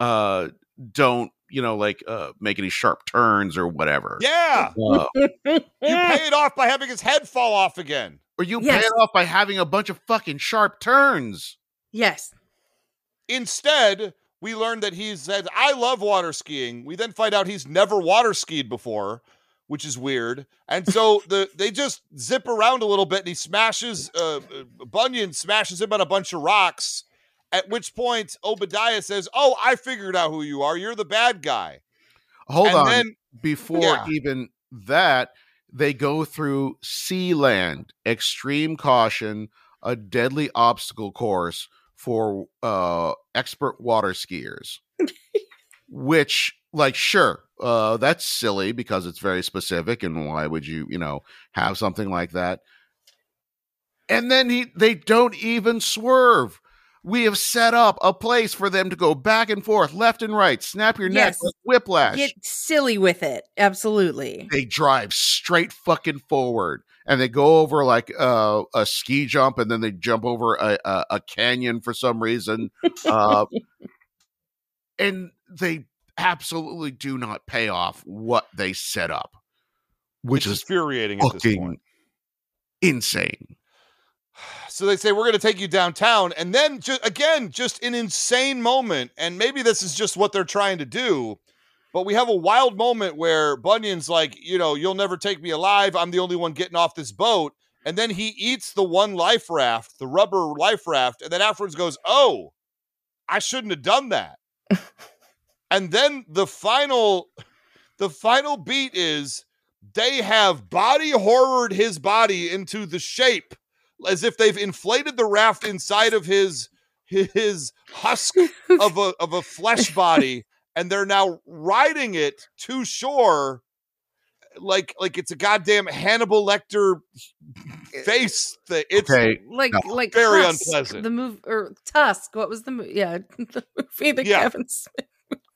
uh, don't, you know, like uh, make any sharp turns or whatever. Yeah. Uh, You pay it off by having his head fall off again. or you Yes. pay it off by having a bunch of fucking sharp turns. Yes. Instead, we learn that he said, I love water skiing. We then find out he's never water skied before, which is weird. And so the they just zip around a little bit, and he smashes, uh, Bunyan smashes him on a bunch of rocks, at which point Obadiah says, oh, I figured out who you are. You're the bad guy. Hold And on. then- Before yeah. even that, they go through Sealand, extreme caution, a deadly obstacle course for uh, expert water skiers. Which, like, sure, uh, that's silly because it's very specific, and why would you, you know, have something like that? And then he, they don't even swerve. We have set up a place for them to go back and forth, left and right, snap your neck, Yes. like whiplash. Get silly with it. Absolutely. They drive straight fucking forward, and they go over like uh, a ski jump, and then they jump over a, a, a canyon for some reason. Uh, and they absolutely do not pay off what they set up, which It's is infuriating at this fucking point. insane. So they say, we're going to take you downtown. And then, ju- again, just an insane moment. And maybe this is just what they're trying to do. But we have a wild moment where Bunyan's like, you know, you'll never take me alive. I'm the only one getting off this boat. And then he eats the one life raft, the rubber life raft. And then afterwards goes, oh, I shouldn't have done that. And then the final, the final beat is they have body horrored his body into the shape as if they've inflated the raft inside of his his husk of a of a flesh body, and they're now riding it to shore like like it's a goddamn Hannibal Lecter face thing. It's Okay. Like No. like Very Tusk, unpleasant. The move or Tusk. What was the movie? Yeah, the movie that Yeah. Kevin Smith.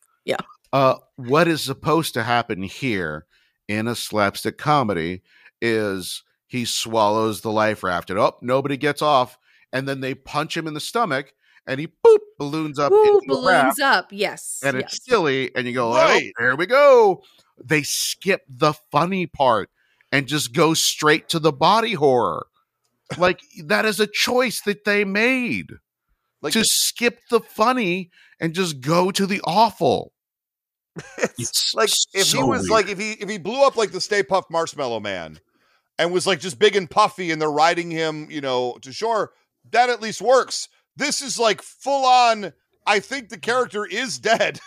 Uh, what is supposed to happen here in a slapstick comedy is he swallows the life raft and oh, nobody gets off, and then they punch him in the stomach and he boop balloons up Woo, into the balloons raft, up. Yes. and yes. it's silly, and you go, Right. oh, here we go. They skip the funny part and just go straight to the body horror. Like that is a choice that they made like to skip the funny and just go to the awful. it's It's like if he so was weird. like if he if he blew up like the Stay Puft Marshmallow Man and was like just big and puffy and they're riding him, you know, to shore, that at least works. This is like full on, I think the character is dead.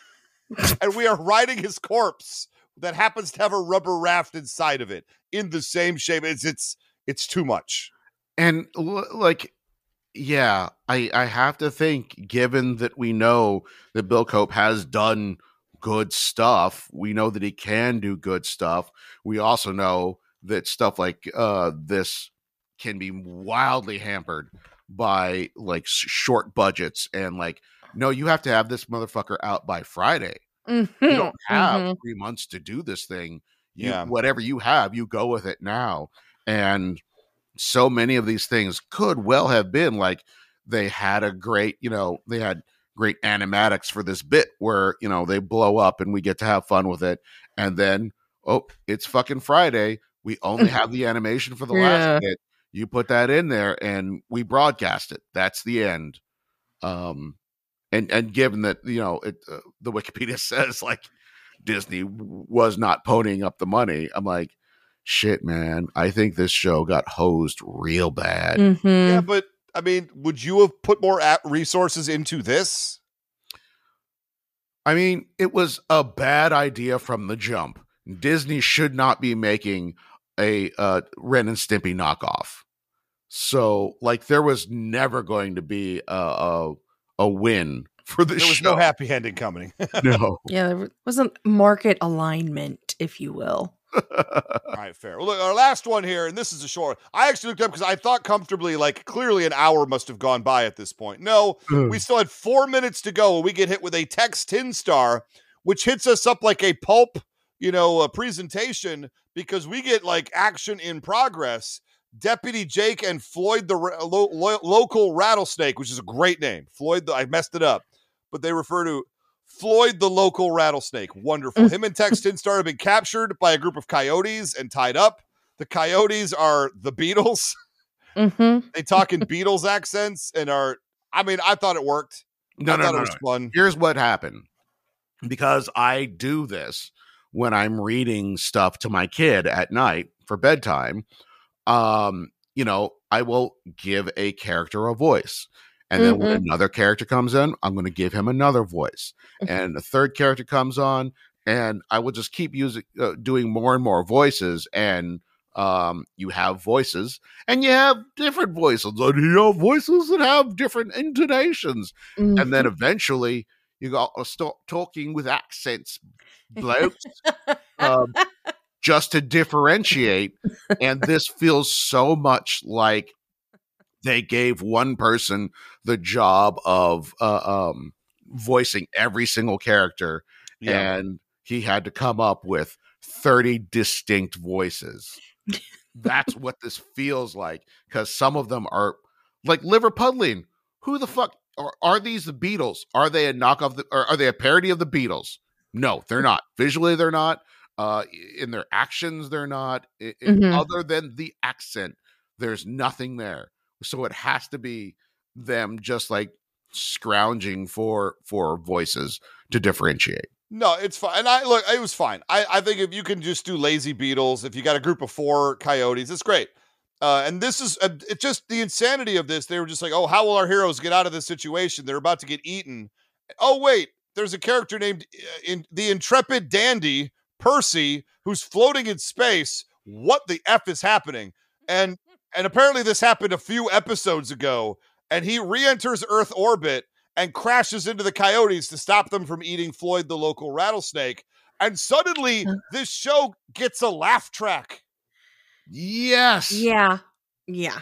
And we are riding his corpse that happens to have a rubber raft inside of it in the same shape. It's it's it's too much. And l- like, yeah, I I have to think, given that we know that Bill Cope has done good stuff, we know that he can do good stuff. We also know that stuff like uh, this can be wildly hampered by like s- short budgets and like, no, you have to have this motherfucker out by Friday. Mhm, You don't have mhm. three months to do this thing. You, Yeah. Whatever you have, you go with it now. And so many of these things could well have been like they had a great, you know, they had great animatics for this bit where, you know, they blow up and we get to have fun with it. And then, oh, it's fucking Friday. We only have the animation for the Yeah. last bit. You put that in there and we broadcast it. That's the end. Um, and and given that, you know, it, uh, the Wikipedia says like Disney w- was not ponying up the money, I'm like, shit, man, I think this show got hosed real bad. Mhm. Yeah, but I mean, would you have put more at resources into this? I mean, it was a bad idea from the jump. Disney should not be making a uh, Ren and Stimpy knockoff. So, like, there was never going to be a a, a win for this There was show. no happy ending coming. No. Yeah, there wasn't market alignment, if you will. All right, fair. Well, look, our last one here, and this is a short. I actually looked up because I thought comfortably, like, clearly an hour must have gone by at this point. No, we still had four minutes to go. We get hit with a Text Tin Star, which hits us up like a pulp, you know, a presentation because we get like action in progress. Deputy Jake and Floyd the ra- lo- lo- local rattlesnake, which is a great name. Floyd, the, I messed it up, but they refer to Floyd the local rattlesnake. Wonderful. Him and Tex Tinstar have been captured by a group of coyotes and tied up. The coyotes are the Beatles. Mm-hmm. They talk in Beatles accents and are, I mean, I thought it worked. No, I no, thought no, it was no. fun. Here's what happened. Because I do this when I'm reading stuff to my kid at night for bedtime, um, you know, I will give a character a voice. And then when Mm-hmm. another character comes in, I'm going to give him another voice. And the third character comes on, and I will just keep using, uh, doing more and more voices. And um, you have voices, and you have different voices, and you have voices that have different intonations. Mm-hmm. And then eventually, you got to stop talking with accents, blokes, um, just to differentiate. And this feels so much like they gave one person the job of uh, um, voicing every single character, Yeah. and he had to come up with thirty distinct voices. That's what this feels like, because some of them are like Liverpudlian. Who the fuck are, are these? The Beatles? Are they a knockoff? The, or are they a parody of the Beatles? No, they're not. Visually, they're not. Uh, in their actions, they're not. I- I- Mhm. Other than the accent, there's nothing there. So it has to be them just like scrounging for for voices to differentiate. No, it's fine. And I look, it was fine. I, I think if you can just do lazy Beatles, if you got a group of four coyotes, it's great. Uh, and this is uh, it's just the insanity of this. They were just like, oh, how will our heroes get out of this situation? They're about to get eaten. Oh, wait, there's a character named uh, in the intrepid dandy Percy who's floating in space. What the F is happening? And and apparently this happened a few episodes ago, and he re-enters Earth orbit and crashes into the coyotes to stop them from eating Floyd the local rattlesnake. And suddenly this show gets a laugh track. Yes. Yeah. Yeah.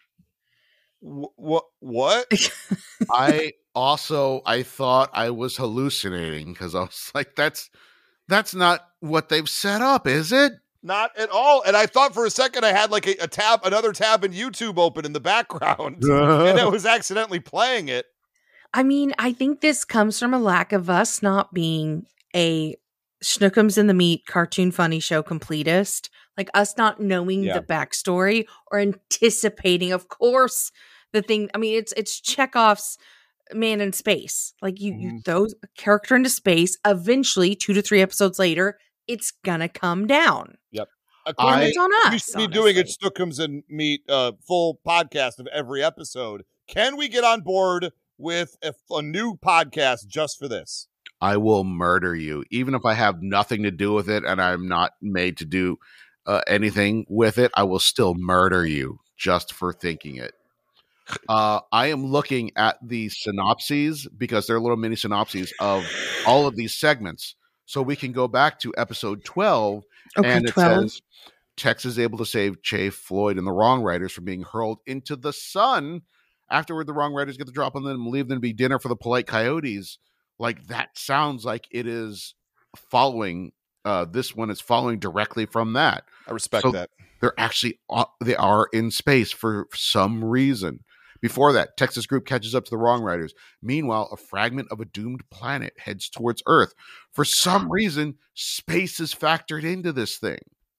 What? What? I also I thought I was hallucinating, because I was like, that's that's not what they've set up, is it? Not at all. And I thought for a second I had like a, a tab, another tab in YouTube open in the background, and I was accidentally playing it. I mean, I think this comes from a lack of us not being a Schnookums in the Meat cartoon funny show completist. Like us not knowing Yeah. the backstory or anticipating, of course, the thing. I mean, it's it's Chekhov's Man in Space. Like you, you Mhm. throw a character into space. Eventually, two to three episodes later, it's gonna come down. According I- It's on we us. should be doing a honestly. Stookums and Meat uh, full podcast of every episode. Can we get on board with a, a new podcast just for this? I will murder you, even if I have nothing to do with it and I'm not made to do uh, anything with it. I will still murder you just for thinking it. Uh, I am looking at the synopses, because they're little mini synopses of all of these segments. So we can go back to episode twelve, Okay, and it twelve. says Tex is able to save Chafe, Floyd, and the Wrong Riders from being hurled into the sun. Afterward, the Wrong Riders get the drop on them and leave them to be dinner for the polite coyotes. Like, that sounds like it is following. Uh, this one is following directly from that. I respect So that. They're actually uh, they are in space for some reason. Before that, Texas group catches up to the Wrong Riders. Meanwhile, a fragment of a doomed planet heads towards Earth. For some reason, space is factored into this thing.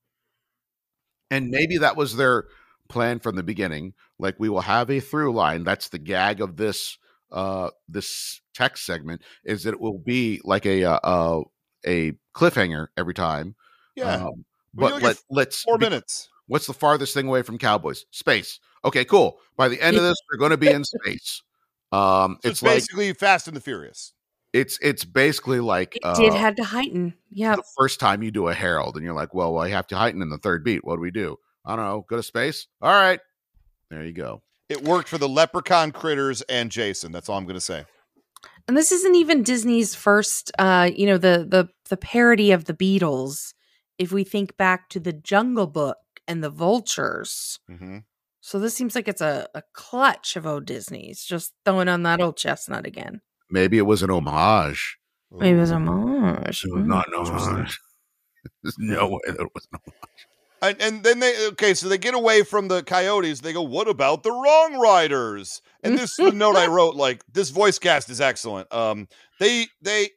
And maybe that was their plan from the beginning. Like, we will have a through line. That's the gag of this uh, this text segment, is that it will be like a uh, uh, a cliffhanger every time. Yeah. Um, We but only let, get let's Four be- minutes. What's the farthest thing away from Cowboys? Space. Okay, cool. By the end of this, they're going to be in space. Um, So it's, it's like basically Fast and the Furious. it's it's basically like It uh, did had to heighten. Yeah. the first time you do a Herald, and you're like, well, well, I have to heighten in the third beat. What do we do? I don't know. Go to space. All right, there you go. It worked for the Leprechaun Critters and Jason. That's all I'm going to say. And this isn't even Disney's first uh, you know, the the the parody of the Beatles. If we think back to the Jungle Book and the Vultures. Mm-hmm. So this seems like it's a, a clutch of old Disney's, just throwing on that old chestnut again. Maybe it was an homage. Maybe it was a homage. It was not an homage. There's no way that it was an homage. And, and then they, okay, so they get away from the coyotes. They go, what about the Wrong Riders? And this is the note I wrote, like, this voice cast is excellent. Um, they, they,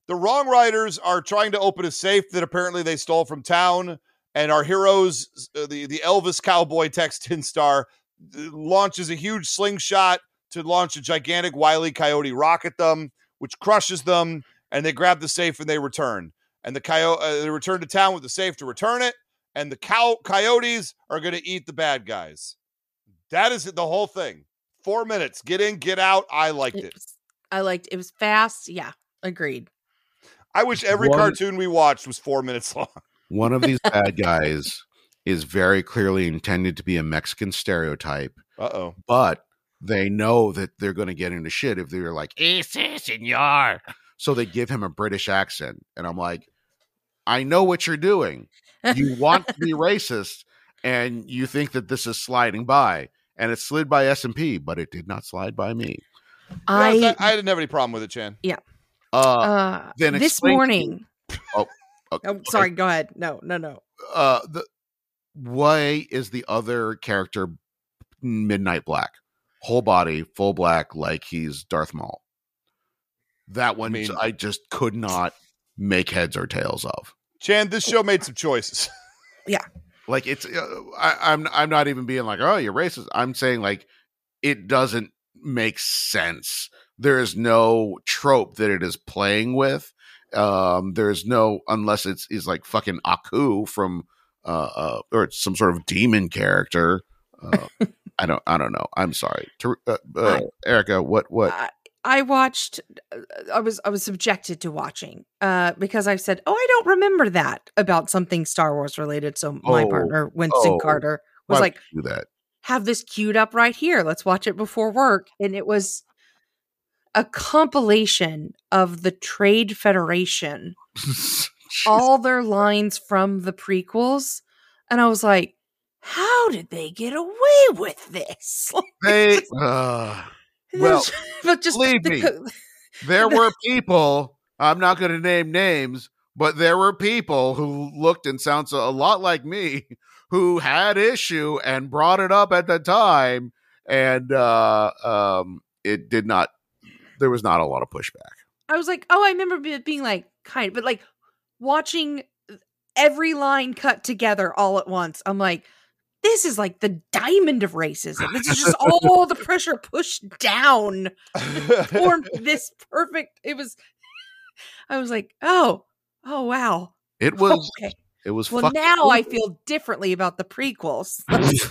the wrong riders are trying to open a safe that apparently they stole from town, and our heroes, uh, the, the Elvis cowboy Tex Tinstar, uh, launches a huge slingshot to launch a gigantic Wile E. Coyote rock at them, which crushes them, and they grab the safe and they return. And the coyote, uh, they return to town with the safe to return it, and the cow- coyotes are going to eat the bad guys. That is the whole thing. Four minutes. Get in, get out. I liked it. It was, I liked it. It was fast. Yeah, agreed. I wish every One- cartoon we watched was four minutes long. One of these bad guys is very clearly intended to be a Mexican stereotype. Uh-oh. But they know that they're going to get into shit if they're like, "Ese senor." So they give him a British accent. And I'm like, I know what you're doing. You want to be racist, and you think that this is sliding by. And it slid by S and P, but it did not slide by me. I Yeah, I didn't have any problem with it, Chan. yeah. Uh, Uh, then this explain to morning. me- oh, okay. Oh, sorry. Go ahead. No, no, no. Uh, the why is the other character Midnight Black, whole body, full black, like he's Darth Maul? That one, I, mean- I just could not make heads or tails of. Chan, this show made some choices. Like it's, uh, I, I'm, I'm not even being like, oh, you're racist. I'm saying like it doesn't make sense. There is no trope that it is playing with. Um, there's no, unless it's is like fucking Aku from, uh, uh, or it's some sort of demon character. Uh, I don't, I don't know. I'm sorry, Ter- uh, uh, Erica. What, what? I, I watched. uh, I was. I was subjected to watching. Uh, because I said, "Oh, I don't remember that about something Star Wars related." So my Oh, partner Winston oh, Carter was Why like, would you do that? "Have this queued up right here. Let's watch it before work." And it was a compilation of the Trade Federation, all their lines from the prequels, and I was like, "How did they get away with this?" They, uh, well, but just believe the me, co- there were people, I'm not going to name names, but there were people who looked and sounds a lot like me who had issue and brought it up at the time. And uh, um, it did not, there was not a lot of pushback. I was like, oh, I remember be- being like, kind, but like watching every line cut together all at once. I'm like, this is like the diamond of racism. This is just all the pressure pushed down to form this perfect. It was, I was like, oh, oh, wow. It was, Okay. it was Well, fucking now cool. I feel differently about the prequels.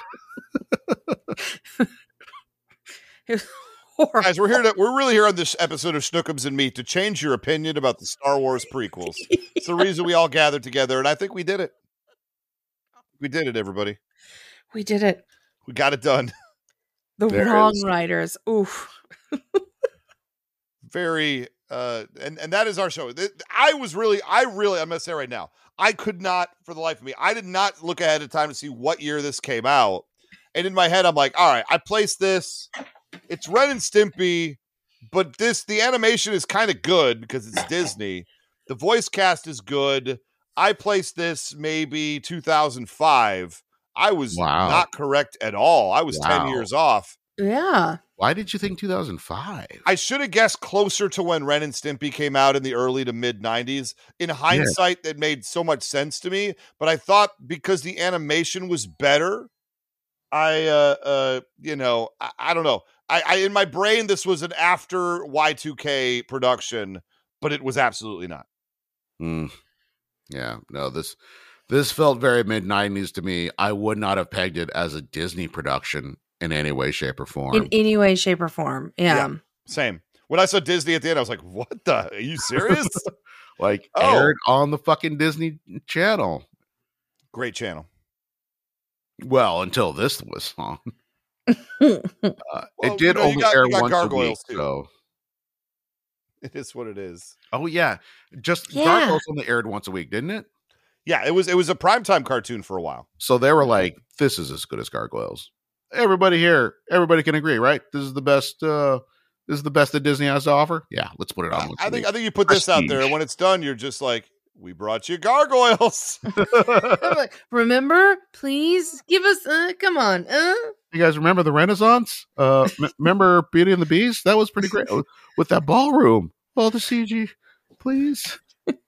It was horrible. Guys, we're here to we're really here on this episode of Snookums and Meat to change your opinion about the Star Wars prequels. It's the reason we all gathered together, and I think we did it. We did it, everybody. We did it. We got it done. The There wrong is- writers. Oof. Very uh and and that is our show. Th- I was really I really I'm gonna say right now, I could not for the life of me, I did not look ahead of time to see what year this came out. And in my head, I'm like, all right, I placed this. It's Ren and Stimpy, but this the animation is kind of good because it's Disney. The voice cast is good. I placed this maybe two thousand five. I was Wow. not correct at all. I was ten Wow. years off. Yeah. Why did you think two thousand five? I should have guessed closer to when Ren and Stimpy came out in the early to mid nineties. In hindsight, that made so much sense to me. But I thought because the animation was better, I, uh, uh, you know, I, I don't know. I, I in my brain, this was an after Y two K production, but it was absolutely not. Mm. Yeah, no, this this felt very mid nineties to me. I would not have pegged it as a Disney production in any way, shape, or form. In any way, shape, or form. Yeah. Yeah. Same. When I saw Disney at the end, I was like, "What the? Are you serious?" like Oh. aired on the fucking Disney Channel. Great channel. Well, until this was on. Uh, Well, it did you know, you only got- air you got once a week. Gargoyles, too. So, It is what it is. oh yeah, just Yeah. Gargoyles only aired once a week, didn't it? Yeah, it was. It was a primetime cartoon for a while. So they were like, "This is as good as Gargoyles." Everybody here, everybody can agree, right? This is the best. Uh, this is the best that Disney has to offer. Yeah, let's put it on. once a I think week. I think you put this out there, and when it's done, you're just like, "We brought you gargoyles." I'm like, remember? Please give us. Uh, come on. Uh. You guys remember the Renaissance? Uh, m- remember Beauty and the Beast? That was pretty great with that ballroom. All the C G. please?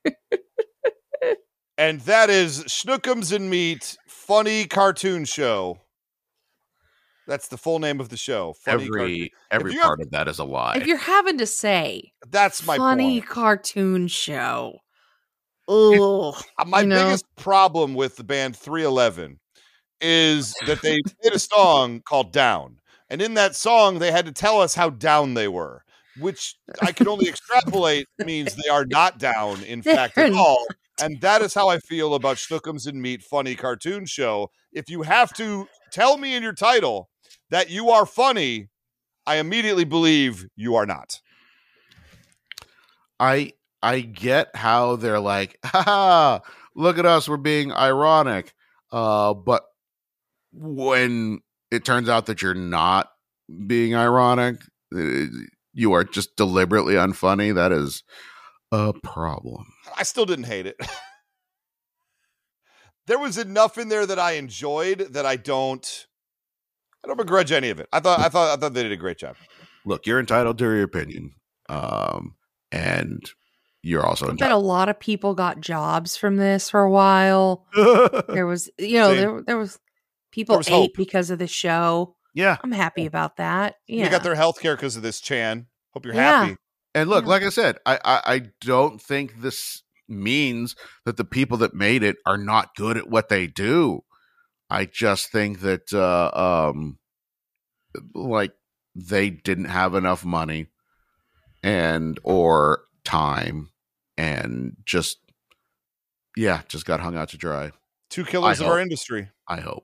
And that is Schnookums and Meat, funny cartoon show. That's the full name of the show. Funny every cartoon. every If part you have- of that is a lie. If you're having to say That's my funny point. cartoon show, ugh, Uh, My you know? biggest problem with the band three eleven is that they did a song called Down. And in that song, they had to tell us how down they were, which I can only extrapolate means they are not down, in fact, at They're all. And that is how I feel about Schnookums and Meat funny cartoon show. If you have to tell me in your title that you are funny, I immediately believe you are not. I I get how they're like, ha, look at us, we're being ironic. Uh, but when it turns out that you're not being ironic, uh, you are just deliberately unfunny, that is a problem. I still didn't hate it. There was enough in there that I enjoyed that I don't I don't begrudge any of it. I thought I thought I thought they did a great job. Look, you're entitled to your opinion. Um, and you're also I bet a entitled. lot of people got jobs from this for a while. There was, you know, Same. there there was people There was ate hope. because of the show. Yeah. I'm happy about that. Yeah. They got their health care because of this, Chan. Hope you're Yeah. happy. And look, Yeah. like I said, I, I I don't think this means that the people that made it are not good at what they do. I just think that uh, um, like they didn't have enough money and or time and just yeah, just got hung out to dry. Two killers I of our hope. industry. I hope.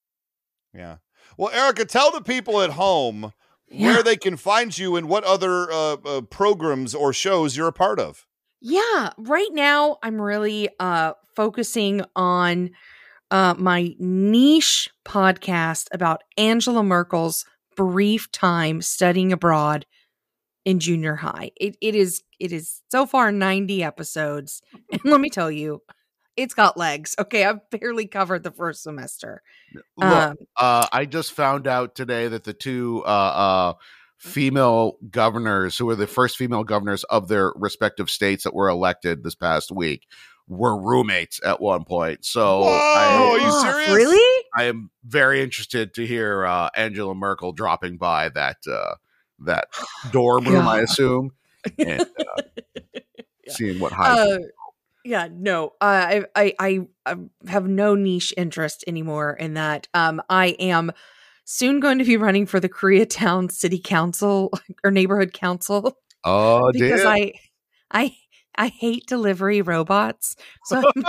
Yeah. Well, Erica, tell the people at home Yeah. where they can find you and what other uh, uh, programs or shows you're a part of. Yeah, right now I'm really uh focusing on uh my niche podcast about Angela Merkel's brief time studying abroad in junior high. It it is it is so far ninety episodes. And let me tell you, it's got legs. Okay, I've barely covered the first semester. Look, Um, uh, I just found out today that the two uh, uh, female governors, who were the first female governors of their respective states that were elected this past week, were roommates at one point. So Whoa, are I, you oh, serious? Really? I am very interested to hear uh, Angela Merkel dropping by that uh, that dorm room, I God. assume, and uh, seeing what high. Uh, yeah, no, I, I, I, I have no niche interest anymore in that. Um, I am soon going to be running for the Koreatown City Council or Neighborhood Council oh, because dear. I, I, I hate delivery robots. So I'm,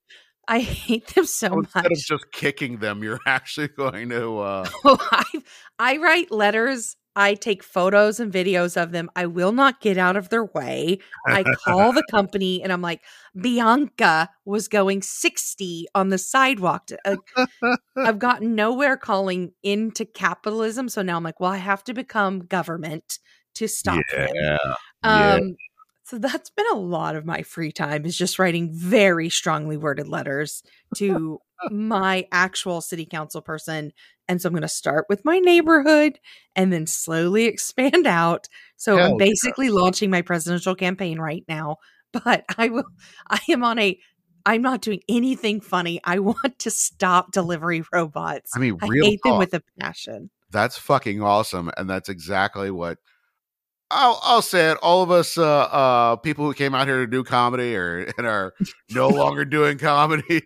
I hate them so So much. instead of just kicking them, you're actually going to. Uh, I, I write letters. I take photos and videos of them. I will not get out of their way. I call the company and I'm like, Bianca was going sixty on the sidewalk. To, uh, I've gotten nowhere calling into capitalism. So now I'm like, well, I have to become government to stop them. yeah. Um, so that's been a lot of my free time is just writing very strongly worded letters to my actual city council person. And so I'm going to start with my neighborhood and then slowly expand out. So Hell I'm yeah. basically launching my presidential campaign right now, but I will, I am on a, I'm not doing anything funny. I want to stop delivery robots. I mean, I real hate them talk. with a passion. That's fucking awesome, and that's exactly what I'll I'll say it. All of us, uh, uh, people who came out here to do comedy or and are no longer doing comedy.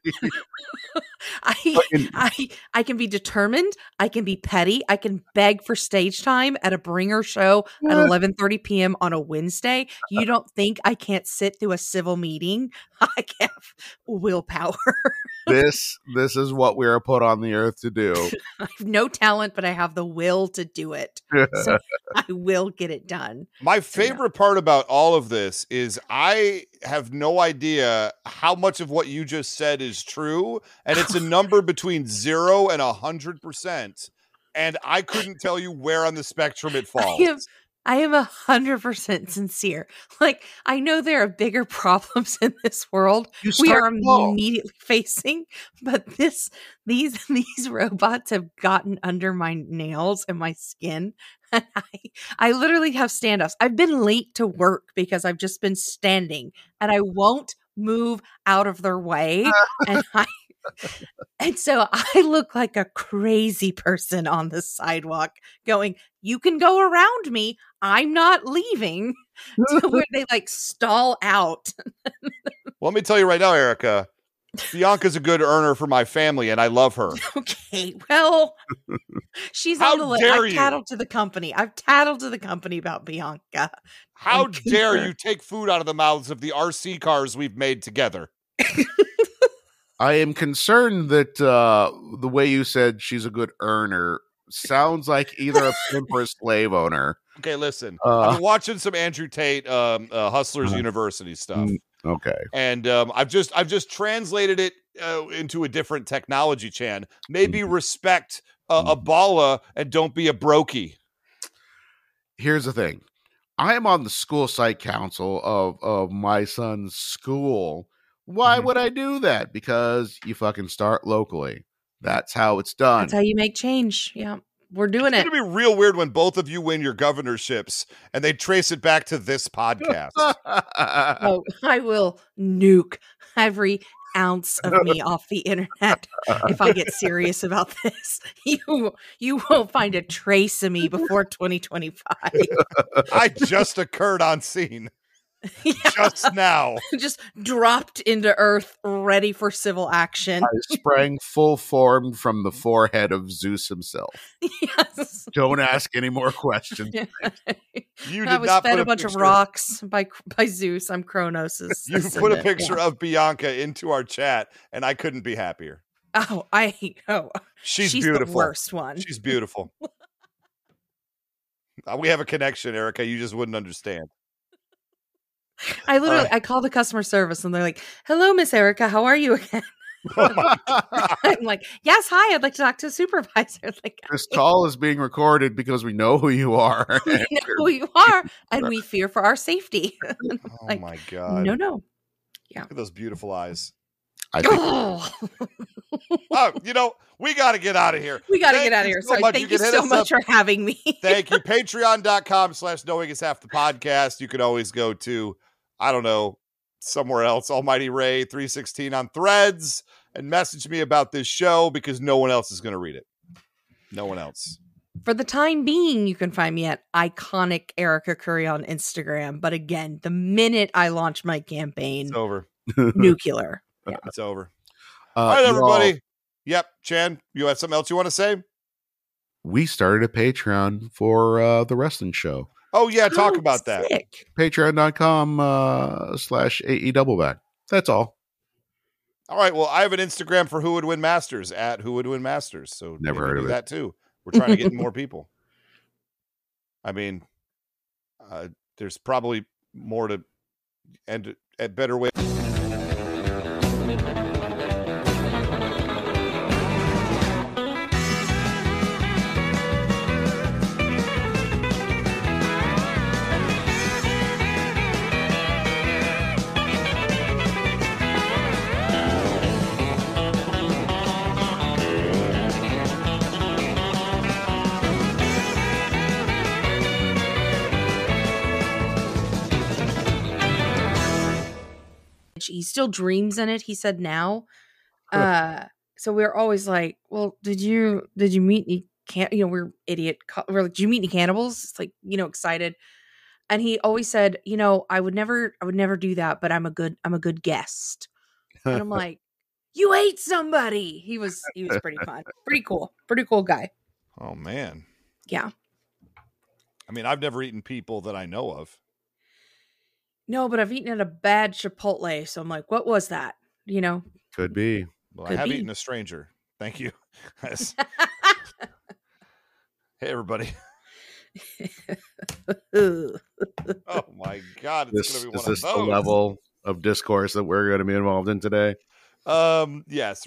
I, Fucking- I I can be determined. I can be petty. I can beg for stage time at a bringer show at eleven thirty p.m. on a Wednesday. You don't think I can't sit through a civil meeting? I have willpower. this this is what we are put on the earth to do. I have no talent, but I have the will to do it. So I will get it done. My So, yeah. favorite part about all of this is I have no idea how much of what you just said is true, and it's a number between zero and a hundred percent. And I couldn't tell you where on the spectrum it I falls. have, I am a hundred percent sincere. Like, I know there are bigger problems in this world You we start are small. immediately facing, but this these these robots have gotten under my nails and my skin. And I I literally have standoffs. I've been late to work because I've just been standing and I won't move out of their way. And I and so I look like a crazy person on the sidewalk going, you can go around me. I'm not leaving. To where they like stall out. Well, let me tell you right now, Erica, Bianca's a good earner for my family, and I love her. Okay, well, she's How on the list. dare I've you? tattled to the company. I've tattled to the company about Bianca. How And dare Cooper. you take food out of the mouths of the R C cars we've made together? I am concerned that uh, the way you said she's a good earner sounds like either a pimp or a slave owner. Okay, listen. Uh, I've been watching some Andrew Tate, um, uh, Hustlers Uh, University stuff, mm, okay. and um, I've just I've just translated it uh, into a different technology. Chan, maybe respect uh, a balla and don't be a brokey. Here's the thing. I am on the school site council of, of my son's school. Why Mhm. would I do that? Because you fucking start locally. That's how it's done. That's how you make change. Yeah, we're doing It's it. gonna be real weird when both of you win your governorships and they trace it back to this podcast. Oh, I will nuke every ounce of me off the internet if I get serious about this. You you won't find a trace of me before twenty twenty-five. I just occurred on scene Yeah. just now. Just dropped into earth, ready for civil action. I sprang full form from the forehead of Zeus himself. Yes. Don't ask any more questions. You I did was not fed put a bunch picture, of rocks by by Zeus. I'm Kronos'. You put a picture of Bianca into our chat, and I couldn't be happier. Oh, I oh, She's, she's beautiful. the worst one. She's beautiful. Uh, we have a connection, Erica. You just wouldn't understand. I literally, right. I call the customer service and they're like, "Hello, Miss Erica, how are you again?" Oh my God. I'm like, "Yes, hi, I'd like to talk to a supervisor." Like, This call is being recorded because we know who you are. we know who you are, and we fear for our safety. And I'm Oh like, my God. no, no. Look at those beautiful eyes. I think Oh, Oh, you know, we got to get out of here. we got to Thank get out of you here. so Sorry, much. thank you, can hit so us much up. for having me. Thank you. Patreon.com slash knowing is half the podcast. You can always go to, I don't know, somewhere else, Almighty Ray three sixteen on Threads, and message me about this show because no one else is going to read it. No one else. For the time being, you can find me at iconic Erica Curry on Instagram. But again, the minute I launch my campaign, It's over. nuclear. Yeah. It's over. Uh, All right, you everybody. all- Yep. Chan, you have something else you want to say? we started a Patreon for uh, the wrestling show. Oh, yeah. Talk Oh, about that. sick. Patreon.com uh, slash AE Doubleback. That's all. All right. Well, I have an Instagram for Who Would Win Masters at Who Would Win Masters. So Never maybe heard do of it. that too. We're trying to get more people. I mean, uh, there's probably more to and a better way. He still dreams in it. He said now. Uh, so we're always like, well, did you did you meet any can you know we're idiot. co- We're like, did you meet any cannibals? It's like, you know, excited. And he always said, you know, I would never, I would never do that, but I'm a good, I'm a good guest. And I'm like, you ate somebody. He was, he was pretty fun, pretty cool, pretty cool guy. Oh, man. Yeah. I mean, I've never eaten people that I know of. No, but I've eaten at a bad Chipotle, so I'm like, what was that? You know. Could be. Well, I Could have be. eaten a stranger. Thank you. Yes. Hey, everybody. Ugh. Oh, my God. It's This, going to be is one this of the those. level of discourse that we're going to be involved in today? Um, yes.